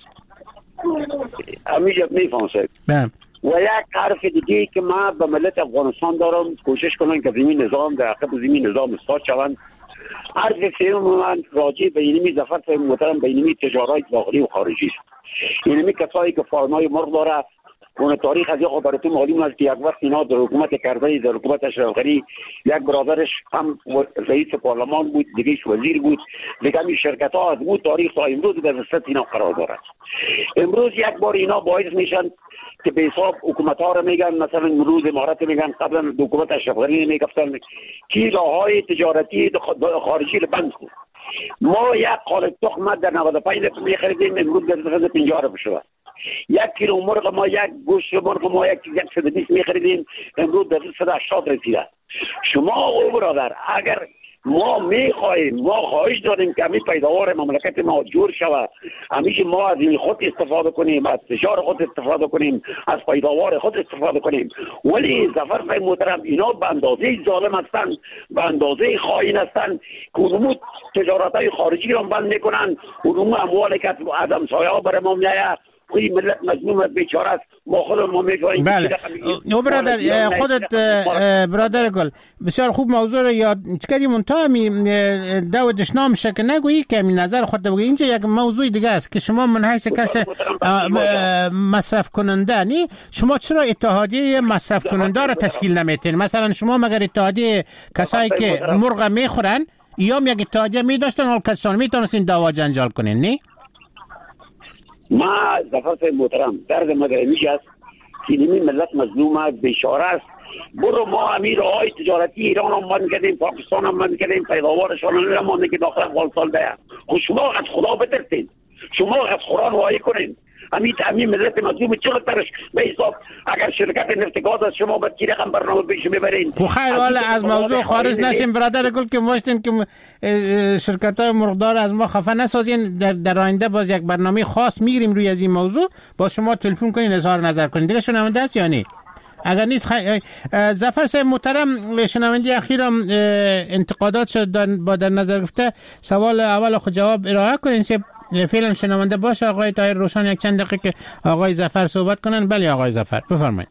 همیشه میفهم صاحب. و یک حرف دیگه که من به ملت افغانستان دارم، کوشش کنن که زمین نظام در عقب زمین نظام اصلاح شوند. حرف سوم من راجع به اینمی ظفر صاحب محترم به اینمی تجارت داخلی و خارجی است. اینمی کسایی که فارمای مرغ داره، اون تاریخ از یک براتون معلوم است که یک وقت اینا در حکومت کرزی، در حکومت اشرف غنی، یک برادرش هم رئیس پارلمان بود، دیگه‌اش وزیر بود. دیگه همین شرکت ها از اون تاریخ تا امروز در دست اینا قرار دارد. امروز یک بار اینا باعث میشن که به حساب حکومت ها رو میگن، مثلا امروز امارات میگن، قبلا حکومت اشرف غنی میگفتن که راههای تجارتی خارجی رو بند کن. ما یک قالب تخم در 95 میخریدیم، امروز در 50 رو بشه. یک کیلو مرغ ما، یک گوشت مرغ ما 120 میخریدیم، امروز در 180 رسیده. شما او برادر اگر ما میخواهیم، ما خواهش داریم که همین پیداوار مملکت ما جور شود، همیشه ما از این خود استفاده کنیم، از فشار خود استفاده کنیم، از پیداوار خود استفاده کنیم. ولی ظفر فای محترم اینا به اندازه ظالم هستند، به اندازه خائن هستند که اونمو تجارت‌های خارجی را بند میکنن، اونمو اموالی که از همسایه‌ها برای ما میآید، کوی ملت مظلوم بیچاره است، ما خودمون میگوییم. بله نو برادر خودت برادر گل بسیار خوب موضوع رو یاد کردی، منتها همی دو دشنام شک نگویی که می نظر خودت بگی. اینجا یک موضوع دیگه است که شما من حیث کس مصرف کننده نی، شما چرا اتحادیه مصرف کننده را تشکیل نمیتین؟ مثلا شما مگر اتحادیه کسایی که مرغ میخورن یا یک اتحادیه می داشتن حال کسان میتونستین دعوا جنجال کنین نی؟ ما ظفر محترم درد مگر میشه است که این ملت مظلوم بیچاره است. برو ما امیر های تجارتی ایران هم بند کردیم، پاکستان هم بند کردیم، پیداوارشان هم مانده که داخل افغانستان بیاید. خود شما از خدا بترسید، شما از قرآن وحی کنید. همین ملت مظلوم چرا ترش به حساب اگر شرکت نفت گاز از شما به کی رقم برنامه پیش میبرین؟ خیر حالا از موضوع خارج نشیم برادر گل که ماشتین که شرکت‌های مرغدار از ما خفه نسازین. در آینده باز یک برنامه خاص میگیریم روی از این موضوع، با شما تلفن کنین اظهار نظر کنین. دیگه شنونده است یا نه؟ اگر نیست ظفر صاحب محترم، شنونده اخیرم انتقادات شد با در نظر گرفته سوال اول خود جواب ارائه کنین. فعلا شنونده باشه آقای طاهر روشن، یک چند دقیقه که آقای ظفر صحبت کنن. بله آقای ظفر بفرمایید.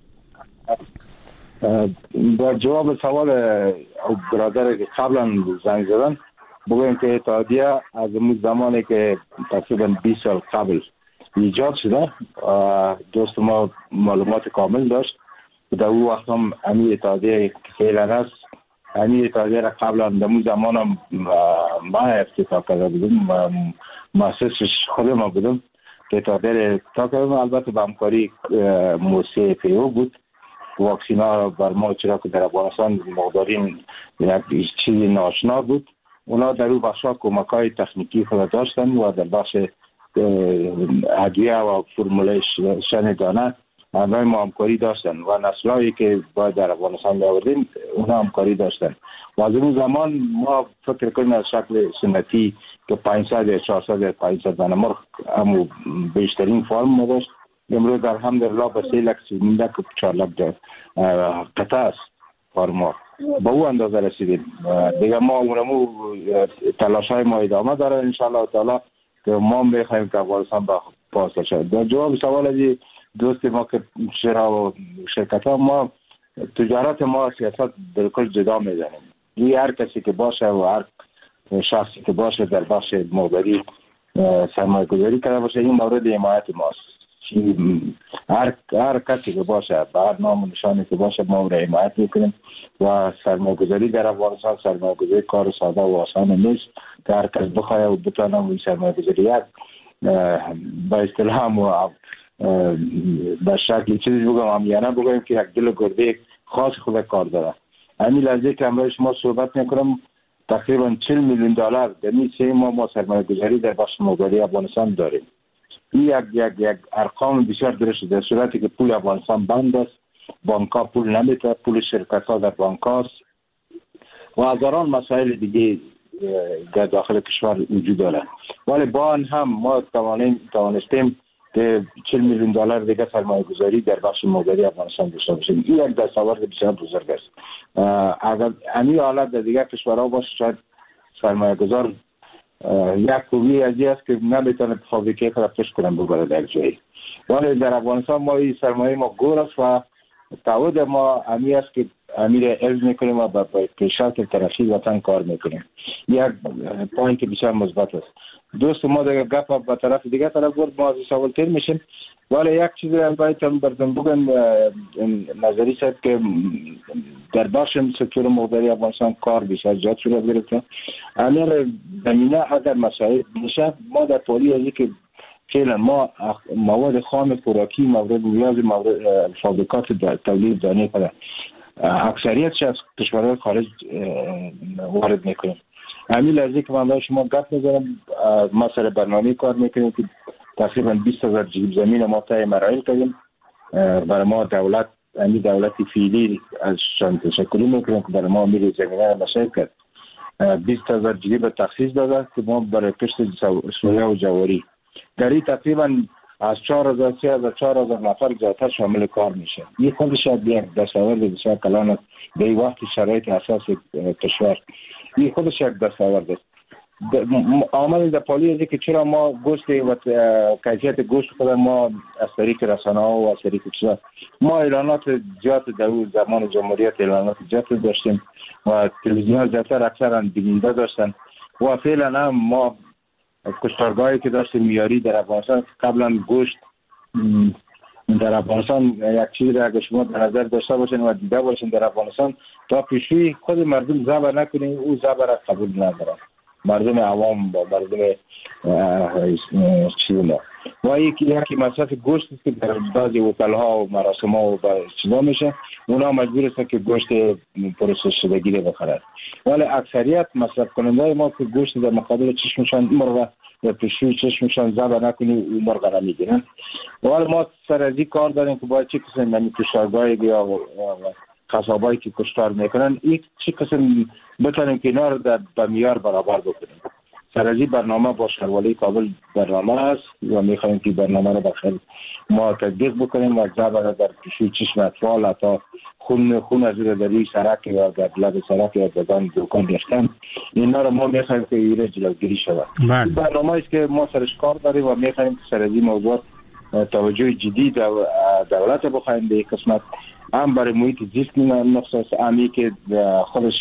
با جواب سوال برادر که قبلا زنگ زدن بگویم که اتحادیه از اون زمانی که تقریبا 20 سال قبل ایجاد شده، دوست ما معلومات کامل داشت. در اون وقت هم همین اتحادیه که فعلا هست، همین اتحادیه را قبلا در اون زمان هم ما افتتاح کرده بودیم، مؤسسش خود ما بودم که اتحادیه را افتتاح کردیم. البته به همکاری موسیقی پیو بود. واکسین ها بر ما چرا که در افغانستان مقدارین یک چیزی ناشنا بود، اونا در اون بخش ها کمک های تکنیکی خود داشتن و در بخش ادویه و فرمولیشن دانه همراه ما همکاری داشتن و نسلایی که باید در افغانستان بیاوردیم اونا همکاری داشتن. و از اون زمان ما فکر کنیم از شکل سنتی که 500 یا 400 یا 500 دانه مرغ همو بیشترین فرم نداشت. امروز در الحمدلله به 3 لک 4 لک قطعه است فرما با او اندازه رسیدیم. دیگه ما اونمو تلاش های ما ادامه داره انشاءالله تعالی که ما میخوایم که افغانستان با پاسدار شد. در جواب سوال از دوست ما که چرا شرکت ها، ما تجارت ما سیاست بالکل جدا میزنیم. این هر کسی که باشه و هر شخصی که باشه در بخش مقداری سرمایه گذاری کرده باشه، این مورد حمایت ماست. هر کسی که باشه به هر نام و نشانی که باشه ما را حمایت میکنیم و سرمایه گذاری در افغانستان سرمایه گذاری کار ساده و آسان نیست که هر کس بخواه و بتونه این سرمایه گذاری با اصطلاح و به شکل چیزی بگم امیانه بگم که یک دل گرده خاص خود کار داره. همین لحظه که امروز شما صحبت میکنم تقریبا 40 میلیون دلار در این 3 ماه ما سرمایه گذاری در بخش مقداری افغانستان داریم. این یک ارقام بسیار درشت. در صورتی که پول افغانستان بند است، بانک ها پول نمیده، پول شرکت ها در بانک هاست و هزاران مسائل دیگه در داخل کشور وجود داره. ولی با آن هم ما توانستیم که 40 میلیون دلار دیگه سرمایه گذاری در بخش مقداری افغانستان داشته باشیم. این یک دستاورد بسیار بزرگ است. اگر همین حالت در دیگر کشورها باشه شاید سرمایه گذار یک خوبی ازی است که نمیتونه فابریکه خرابش کنن ببره در جایی. ولی در افغانستان ما این سرمایه ما گور است و تعهد ما همی است که امیر حفظ میکنیم و با پیشرفت ترقی وطن کار میکنیم. یک پوینت بسیار مثبت است. دوست ما دیگه گپ به طرف دیگه طرف برد، ما از سوال تیر میشیم. ولی یک چیزی البته براتون بگم نظری است که در بخش سکتور مقداری افغانستان کار بیشتر زیاد صورت گرفته. امیر زمینه اگر مسائل میشه ما در پالی ازی که فعلا ما مواد خام خوراکی مورد نیاز مورد فابریکات تولید دانه کنه اکثریتش از کشورهای خارج وارد میکنیم. همین لحظه که من شما گفت میزنم ما سر برنامه کار میکنیم که تقریبا 20,000 جیب زمین ما تای مراحل کردیم. برای ما دولت دولتی فعلی از شان تشکلی میکنه که برای ما میره زمینه را مشاهد کرد. 20,000 جیب تخصیص داده که ما برای کشت سویا و جواری در این تقریبا از 4,000 تا 4,000 نفر زیادتر شامل کار میشه. این خودش یک دستاورد بسیار کلان است در این وقت شرایط اساس کشور. این خودش یک دستاورد است. عامل در پالی است که چرا ما گوشت و کیفیت گوشت خود ما از طریق رسانه ها و از طریق چیزا ما اعلانات زیاد در زمان جمهوریت اعلانات زیاد داشتیم و تلویزیون زیادتر اکثرا بیننده داشتن و فعلا هم ما کشتارگاهی که داشتیم میاری در افغانستان قبلا گوشت در افغانستان یک چیزی را اگر شما در نظر داشته باشین و دیده باشین در افغانستان تا پیشوی خود مردم ذبح نکنین او ذبح را قبول ندارن. مردم عوام با مردم چیزا و یکی مصرف گوشت است که در بعضی هتل‌ها و مراسم‌ها و چیزا میشه اونا مجبور هستن که گوشت پروسس شدگی رو بخرن ولی اکثریت مصرف کننده ما که گوشت در مقابل چشمشان مرغ یا پیشوی چشمشان ذبح نکنی و مرغ نمیگیرن ولی ما سر از این کار داریم که باید چه قسم نمی کشتارگاهی یا قصابایی که کشتار میکنن این چه قسم بتونیم که اینا رو در معیار برابر بکنیم. سر از این برنامه با شهروالی کابل برنامه است و میخوایم که برنامه رو بخیر ما تطبیق بکنیم و ذبح در پیشوی چشم اطفال حتی خون از در روی سرک یا در لب سرک یا در دکان ریختن اینا رو ما میخوایم که ایره جلوگیری شود. برنامه است که ما سرش کار داریم و میخوایم که سر از این موضوع توجه جدی دولت بخوایم به قسمت هم برای محیط زیست مخصوص امی که خودش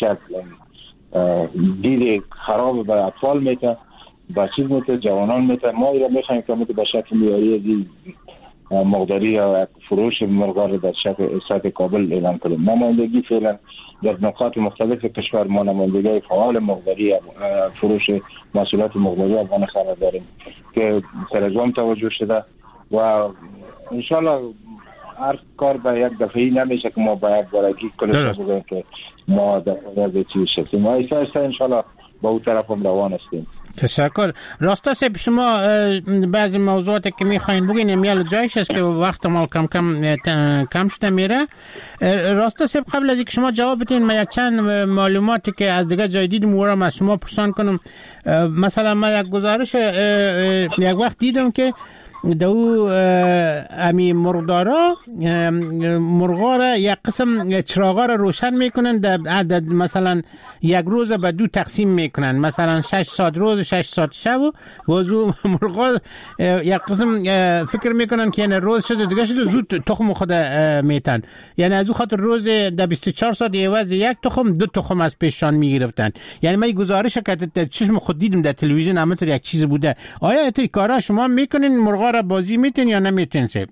دید خراب به اطفال میته به چیز میته جوانان میته ما ایرا میخوایم که به شکل میاری از مقداری یا فروش مرغا رو در سطح کابل اعلان کنیم. نمایندگی فعلا در نقاط مختلف کشور ما نمایندگی فعال مقداری فروش محصولات مقداری افغان خبر داریم که سرزوام توجه شده و انشالله هر کار به یک دفعی نمیشه که ما باید برای کلش بگویم که ما در حاضر چیز شدیم ما ایسا انشالله با اون طرف هم روان هستیم. تشکر. راستا صاحب شما بعضی موضوعاتی که میخواین بگین امیال جایش است که وقت ما کم شده میره. راستا صاحب قبل از اینکه شما جواب بدین ما یک چند معلوماتی که از دیگه جای دیدم ورم از شما پرسان کنم. مثلا ما یک گزارش یک وقت دیدم که دو امی مرغدارا مرغا را یک قسم چراغا را روشن میکنن در عدد مثلا یک روز به دو تقسیم میکنن مثلا 6 ساعت روز 6 ساعت شب و وضو مرغا یک قسم فکر میکنن که یعنی روز شده دیگه شده زود تخم خود میتن یعنی از او خاطر روز در 24 ساعت عوض یک تخم دو تخم از پیششان میگرفتن. یعنی من گزارش که چشم خود دیدم در تلویزیون همونطور یک چیز بوده. آیا این کارا شما میکنین مرغا را بازی میتین یا نمیتین صاحب؟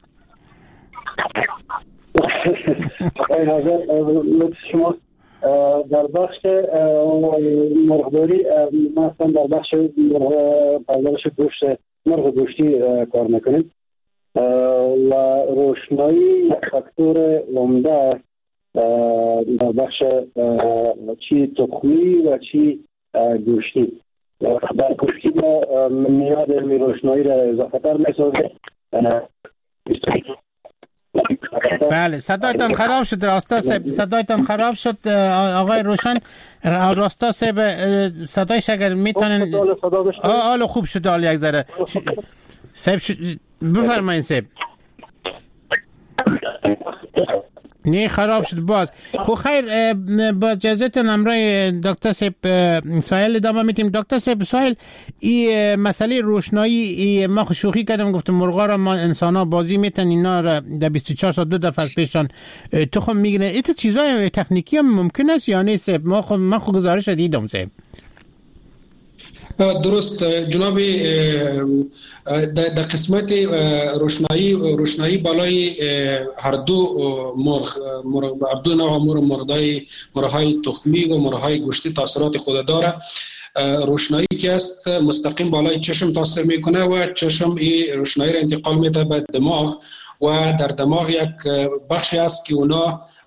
شما در بخش مرغداری مثلا در بخش پرورش گوشت مرغ گوشتی کار میکنیم و روشنایی یک فاکتور عمده است در بخش چی تخمی و چی گوشتی. در گوشتی ما میاد روشنایی را اضافه تر میسازه. بله صدایتان خراب شد راستا صاحب صدایتان خراب شد آقای روشن. راستا صاحب صدایش اگر میتونن حالا خوب شد حالا یک ذره صاحب بفرمایید صاحب. نه خراب شد باز. خب خیر با اجازهتون امرای دکتر صاحب سوال ادامه میتیم. دکتر صاحب سوال این مسئله روشنایی ما شوخی کردم گفتم مرغا را ما انسان ها بازی میتن اینا را در 24 ساعت دو دفعه از پیششان تخم میگیرن. این تو چیزای تکنیکی هم ممکن است یا نه صاحب؟ من خود گزارش دیدم صاحب. درست جناب در قسمت روشنایی بالای هر دو دو نوع مرغ‌های تخمی و مرغ‌های گوشتی تاثیرات خود داره. روشنایی که است مستقیم بالای چشم تاثیر میکنه و چشم این روشنایی را انتقال میده به دماغ و در دماغ یک بخشی است که اونا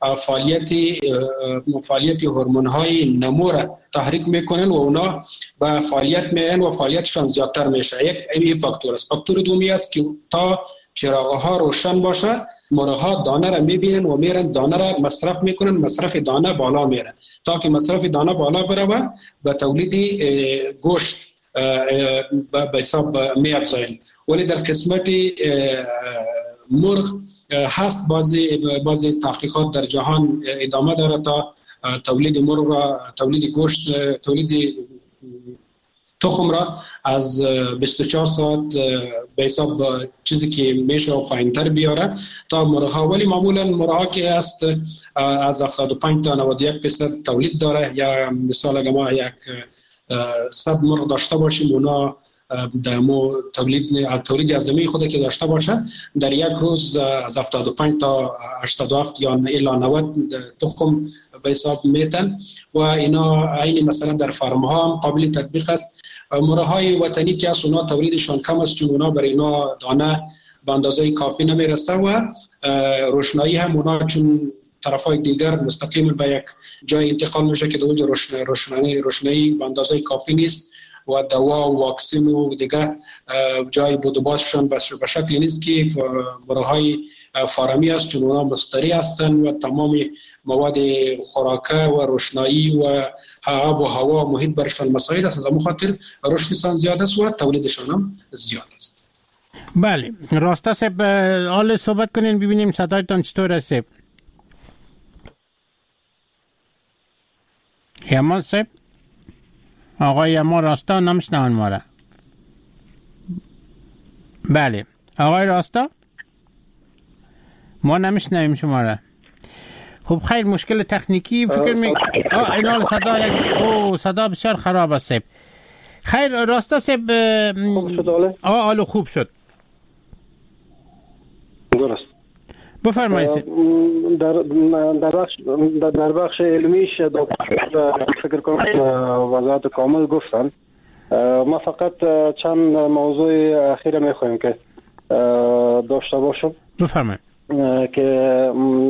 فعالیت هورمون‌های نمو را تحریک میکنن و اونا به فعالیت میان و فعالیتشان زیادتر میشه. این فاکتور است. فاکتور دومی است که تا چراغ‌ها روشن باشه مرغ‌ها دانه را میبینن و میرن دانه را مصرف میکنن، مصرف دانه بالا میره تا که مصرف دانه بالا بره و به تولید گوشت به حساب میافزاین. ولی در قسمت مرغ هست بعضی تحقیقات در جهان ادامه داره تا تولید مرغ را، تولید گوشت، تولید تخم را از 24 ساعت به حساب چیزی که میشه و پایین‌تر بیاره تا مرغ‌ها. ولی معمولا مرغ‌ها که است از 75 تا 91% تولید داره. یا مثال اگه ما یک 100 مرغ داشته باشیم اونا دمو تولید عظیمی خود که داشته باشه در یک روز از 75 تا 87 یا الی 90 تخم به حساب میتن و اینا عین مثلا در فارم ها هم قابل تطبیق است. مرغ‌های وطنی که از اونا تولیدشان کم است چون اونا برای اینا دانه به اندازه کافی نمیرسه و روشنایی هم اونا چون طرفای دیگر مستقیم به یک جای انتقال میشه که دوجه روشنایی به اندازه کافی نیست و دوا و واکسین و دیگر جای بودوباتشون به شکلی نیست که مرغ‌های فارمی است چون اونا مستری هستند و تمام مواد خوراکه و روشنایی و آب و هوا محیط برشان مساعد است. از همون خاطر رشدشان زیاد است و تولیدشان هم زیاد است. بله راستا صاحب حال صحبت کنین ببینیم صدایتان چطور است. یمان صاحب آقای ما راستا نمیشنون ما را. بله آقای راستا ما نمیشنویم شما را. خب خیر مشکل تکنیکی فکر می اینال صدا بسیار خراب است. خیر راستا صاحب خوب شد حالا خوب شد. درست بفرمایید. در بخش علمیش فکر کنم وضاحت کامل گفتن. ما فقط چند موضوع اخیره میخوایم که داشته باشم. بفرمایید. که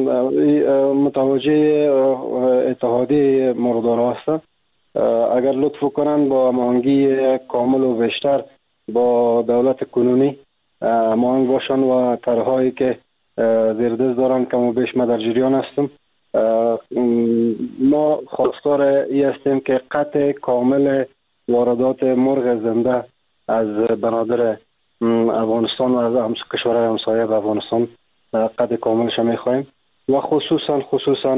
متوجه اتحادیه مرغدارها هستن. اگر لطف کنن با هماهنگی کامل و بیشتر با دولت کنونی هماهنگ باشن و طرحهایی که زیردست دارن کم و بیش ما در جریان هستم. ما خواستار ای هستیم که قطع کامل واردات مرغ زنده از بنادر افغانستان و از کشورهای همسایه به افغانستان قطع کاملش میخوایم و خصوصا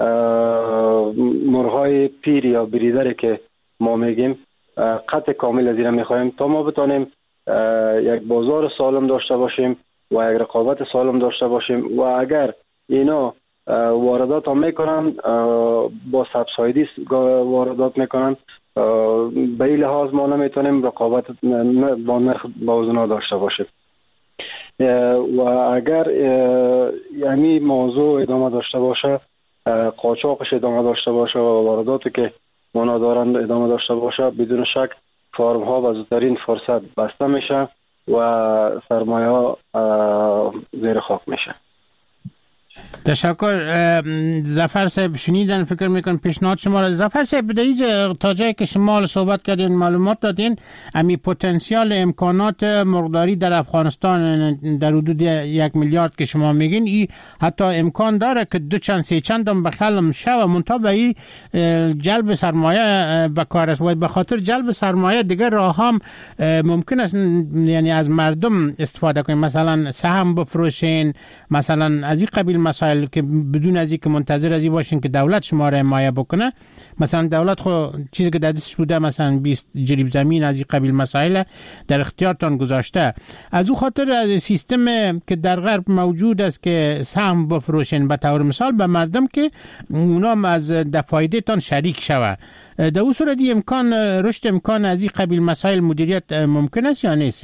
مرغ‌های پیر یا بریدری که ما میگیم قطع کامل از اینا میخوایم تا ما بتانیم یک بازار سالم داشته باشیم و یک رقابت سالم داشته باشیم و اگر اینا واردات هم میکنن با سبسایدی واردات میکنن به این لحاظ ما نمیتونیم رقابت با نرخ با داشته باشیم و اگر یعنی موضوع ادامه داشته باشه قاچاقش ادامه داشته باشه و وارداتی که اونا دارن ادامه داشته باشه بدون شک فارم ها به زودترین فرصت بسته میشه و سرمایه زیر خاک میشه. تشکر. ظفر صاحب شنیدن فکر میکنم پیشنهاد شما را. ظفر صاحب بدهید تا جایی که شما صحبت کردین معلومات دادین امی پتانسیال امکانات مرغداری در افغانستان در حدود 1 میلیارد که شما میگین ای حتی امکان داره که 2 چند 3 چندم بخلم شوه منتها به ای جلب سرمایه بکار است و به خاطر جلب سرمایه دیگر راه هم ممکن است یعنی از مردم استفاده کنیم مثلا سهم بفروشین مثلا از این قبیل مسائل که بدون از اینکه منتظر از این باشین که دولت شما را حمایت بکنه. مثلا دولت خو چیزی که در دستش بوده مثلا 20 جریب زمین از این قبیل مسائل در اختیارتان گذاشته. از او خاطر از سیستم که در غرب موجود است که سهم بفروشین به طور مثال به مردم که اونا از فایده تان شریک شوه. در اون صورت امکان رشد امکان از این قبیل مسائل مدیریت ممکن است یا نیست؟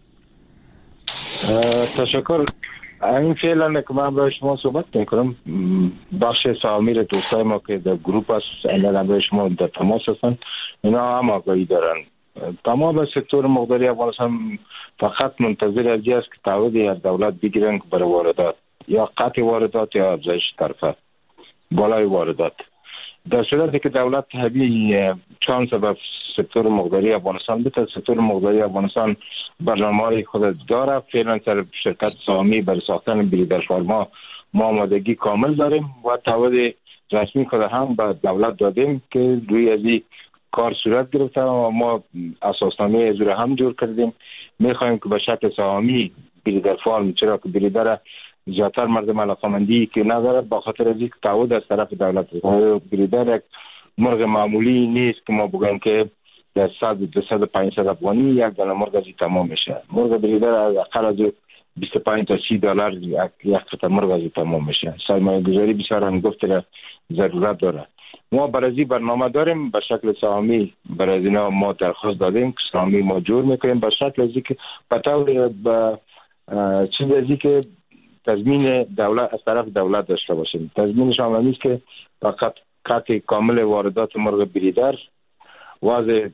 تشکر. این فعلا که من با شما صحبت میکنم بخش سهامیر دوستای ما که در گروپ هست اینا با شما در تماس هستن اینا هم آگاهی دارن. تمام سکتور مرغداری افغانستان فقط منتظر از است که تعهد از دولت بگیرن برای واردات یا قطع واردات یا افزایش طرفه. بالای واردات. در صورتی که دولت همین چانس به سکتور مقداری افغانستان بده، سکتور مقداری افغانستان برنامه‌های خود داره. فعلا سر شرکت سهامی برای ساختن بریدر فارما ما آمادگی کامل داریم و تعهد رسمی خود هم به دولت دادیم که روی از این کار صورت گرفته و ما اساسنامه از رو هم جور کردیم. میخوایم که به شکل سهامی بریدر فارم، چرا که بریدر زیادتر مردم علاقمندی که نداره، با خاطر از اینکه تعهد از طرف دولت بریدر یک مرغ معمولی نیست که ما بگیم که در 100 200 500 افغانی یک دانه مرغ ازی تمام میشه. مرغ بریدر از اقل از 25 تا 30 دلار یک قطعه مرغ ازی تمام میشه. سرمایه گذاری بسیار هم گفته ضرورت داره. ما برای برنامه داریم به شکل سهامی. برای اینا ما درخواست دادیم که سهامی ما جور میکنیم به شکل ازی که به طور چیز ازی که تضمین دولت از طرف دولت داشته باشیم. تضمینش هم نیست که فقط قطع کامل واردات مرغ بریدر، وضع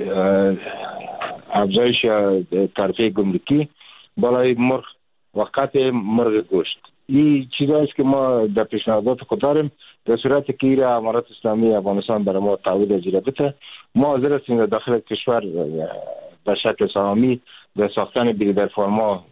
افزایش تعرفه گمرکی بالای مرغ و قطع مرغ گوشت. این چیزایی است که ما در پیشنهادات خود داریم. در صورتی که ایره امارات اسلامی افغانستان برای ما تعهد اجرا بده، ما حاضر هستیم داخل کشور به شکل سهامی در ساختن بریدر فارما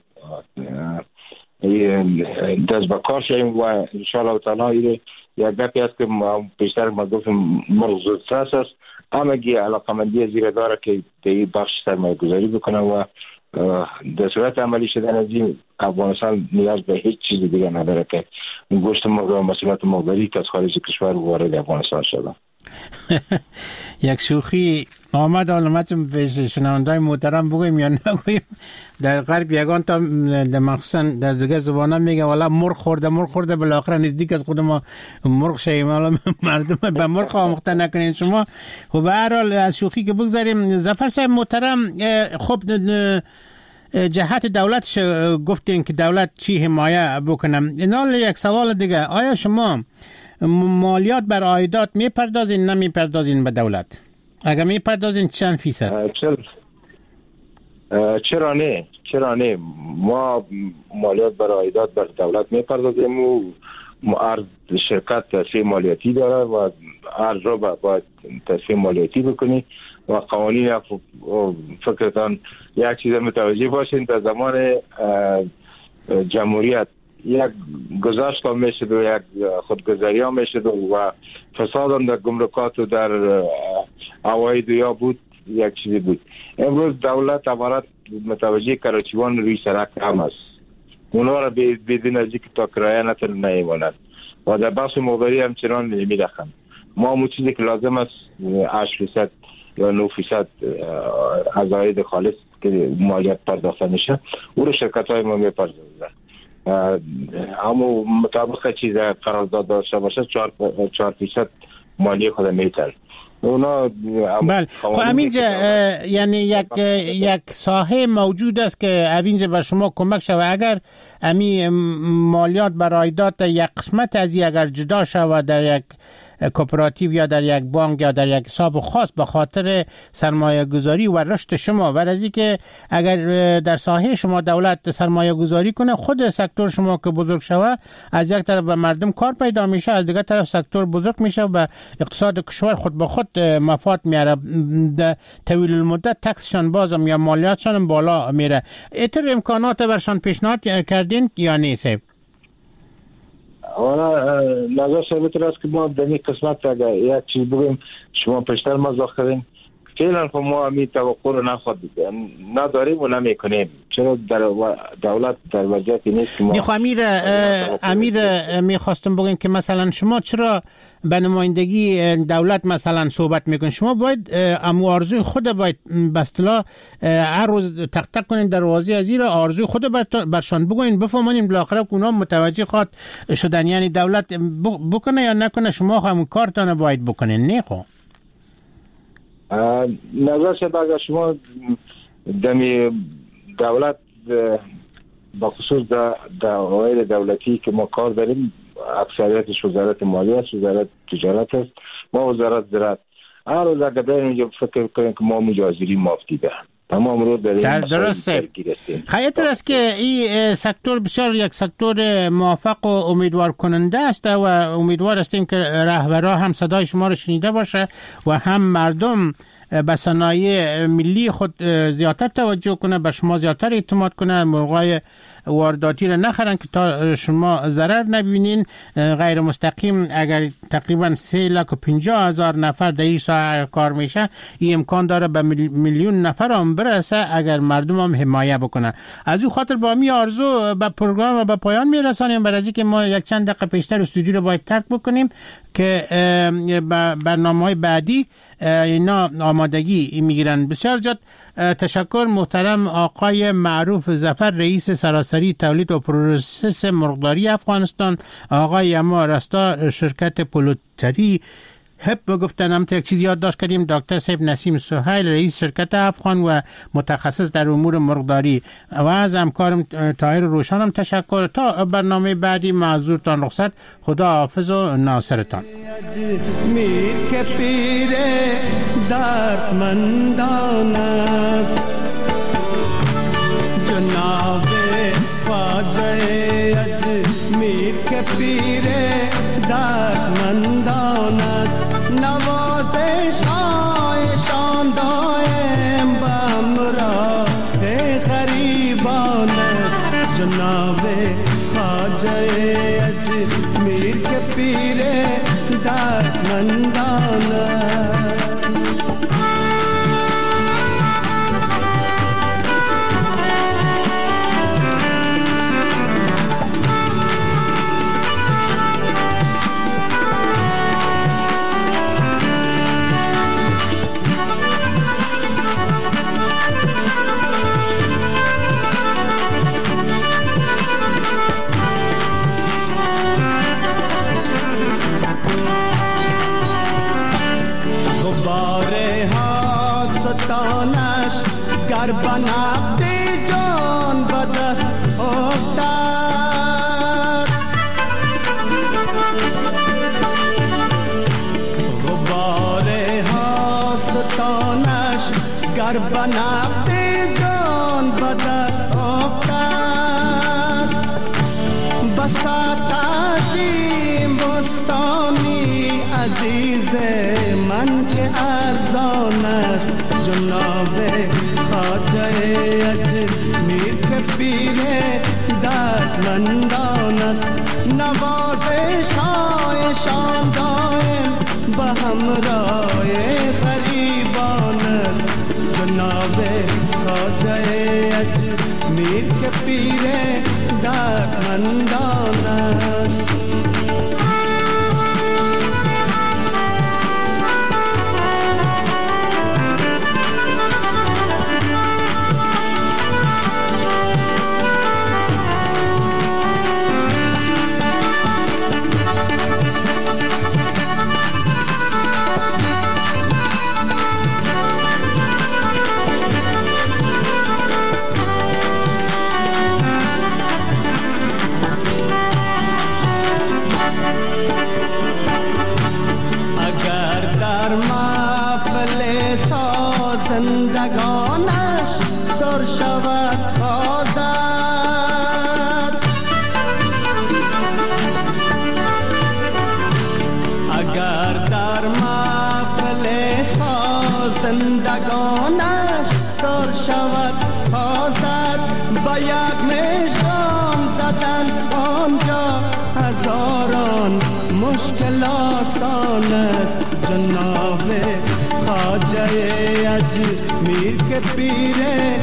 دست به کار شویم و ان شاء الله تعالی یک گپی است که بیشتر ما گفتیم مرغ زودرس است. همگی علاقمندی زیر داره که در این بخش سرمایه گذاری بکنه و در صورت عملی شدن از این افغانستان نیاز به هیچ چیز دیگه نداره که گوشت مرغ و محصولات مرغداری که از خارج کشور وارد افغانستان شده. یک شوخی آمد علامتون به شنوندای محترم بگویم یا نگویم. در غرب یگان تا در مخصوصا در دیگه زبانه میگه والا مرغ خورده بالاخره نزدیک از خود ما مرغ شیم. مردم به مرغ آموخته نکنین شما. خب به هر حال از شوخی که بگذاریم، ظفر صاحب محترم، خب جهت دولت گفتین که دولت چی حمایه بکنم. اینا یک سوال دیگه، آیا شما مالیات بر عایدات میپردازین نمیپردازین به دولت؟ اگر میپردازین چند فیصد؟ چرا نه ما مالیات بر عایدات بر دولت میپردازیم و هر شرکت تصفیه مالیاتی داره و هر رو باید تصفیه مالیاتی بکنی و قوانین فکرتان یک چیز متوجه باشین. در زمان جمهوریت یک گذاشت هم میشد و یک خودگذاری هم میشد و فساد هم در گمرکات و در عواید یا بود، یک چیزی بود. امروز دولت امارات متوجه کراچیوان روی سرک هم است. اونا را بدون از اینکه تا کرایه نتر نیماند و در بخش مقداری همچنان نمیدخند. ما همون چیزی که لازم است 8% یا 9% از عاید خالص که مالیات پرداخته میشه او رو شرکت های ما میپردازند. اما مطابق چیز قرارداد داشته باشه 4% مالی خود میتر اونا. بله خب همینجا یعنی یک ساحه موجود است که همینجا بر شما کمک شود. اگر امی مالیات بر عایدات یک قسمت از اگر جدا شود در یک کوپراتیو یا در یک بانک یا در یک حساب خاص به خاطر سرمایه گذاری و رشد شما، ورزی که اگر در ساحه شما دولت سرمایه گذاری کنه، خود سکتور شما که بزرگ شود، از یک طرف به مردم کار پیدا میشه، از دیگر طرف سکتور بزرگ میشه و به اقتصاد کشور خود به خود مفاد میاره. طویل المدت تکسشان بازم یا مالیاتشان بالا میره. ایتر امکانات برشان پیشنهاد کردین یا نیست؟ والا نظر ثابت است که ما در این قسمت اگر یک چیز بگیم شما پیشتر مزاح کردین، فعلا خب ما همین توقع رو نداریم و نمیکنیم. چرا دولت در وضعیتی نیست که ما امیر میخواستم بگم که مثلا شما چرا به نمایندگی دولت مثلا صحبت میکنین؟ شما باید آرزوی خود باید به اصطلاح هر روز تق تق کنین دروازه از زیر آرزوی خود برشان بگوین، بفهمونین بالاخره اونا متوجه خواد شدن. یعنی دولت بکنه یا نکنه شما همون کارتان باید بکنین. نه خب نظر شد اگر شما دمی دولت با خصوص در عواید دولتی که ما کار داریم، اکثریتش وزارت مالیه است، وزارت تجارت است، ما وزارت زراعت. هر روز اگر در اینجا فکر کنیم که ما مجازری مافتیده تمام رو در درسته. خیلی است که این سکتور بسیار یک سکتور موفق و امیدوار کننده است و امیدوار هستیم که رهبرها هم صدای شما رو شنیده باشه و هم مردم به صنایع ملی خود زیادتر توجه کنه، به شما زیادتر اعتماد کنه، مرغای وارداتی را نخرن که تا شما ضرر نبینین. غیر مستقیم اگر تقریبا 350,000 نفر در این ساحه کار میشه، این امکان داره به میلیون نفر هم برسه اگر مردم هم حمایه بکنه. از این خاطر با می آرزو به پروگرام به پایان میرسانیم، برای اینکه ما یک چند دقیقه پیشتر استودیو رو باید ترک بکنیم که برنامه‌های بعدی اینا آمادگی میگیرن. بسیار زیاد تشکر محترم آقای معروف ظفر، رئیس سراسری تولید و پروسس مرغداری افغانستان، آقای اما رستا شرکت پلوتری حب گفتن. هم یک چیز یاد داشت کردیم، دکتر صاحب نسیم سهیل رئیس شرکت افغان و متخصص در امور مرغداری و از همکارم طاهر روشنم تشکر. تا برنامه بعدی معذورتان رخصت، خدا حافظ و ناصرتان. میر که پیر دردمندان است، جناب خواجه اجمیر که پیر دردمندان است، نوازش هایشان دائم به همراه غریبان است، جناب خواجه اجمیر که پیر دردمندان است. گر بنابد جان به دست افتد، غبار هاستانش گر بنابد جان به دست افتد، بساط عظیم بستانی عزیز من که ارزان است، جناب خواجه اجمیر که پیر دردمندان است، نوازش هایشان دائم به همراه غریبان است، جناب خواجه اجمیر که پیر دردمندان است. زندگانش سر شود سازد، اگر در محفل زندگانش سر شود سازد، با یک مژگان زدن آنجا هزاران مشکل آسان است، جناب خواجه اجمیر که پیر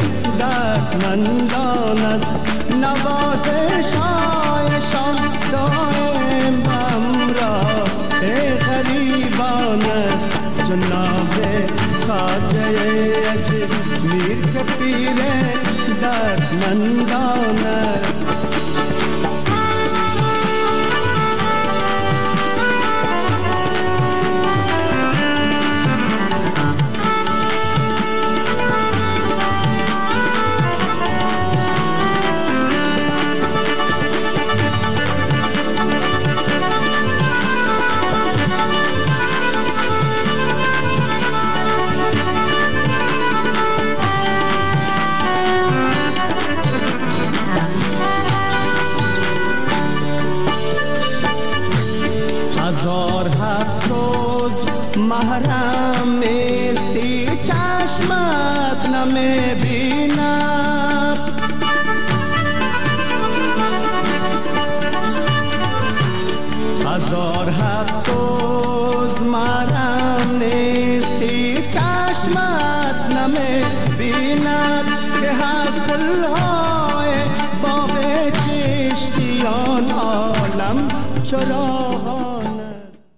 دردمندان است، نوازش هایشان دائم همراه غریبان است، جناب خواجه اجمیر که پیر دردمندان است. هزار افسوس محرم نیستی چشمت نمیبیند هزار افسوس محرم نیستی چشمت نمیبیند که از گلهای باغ چشتیان عالم چرا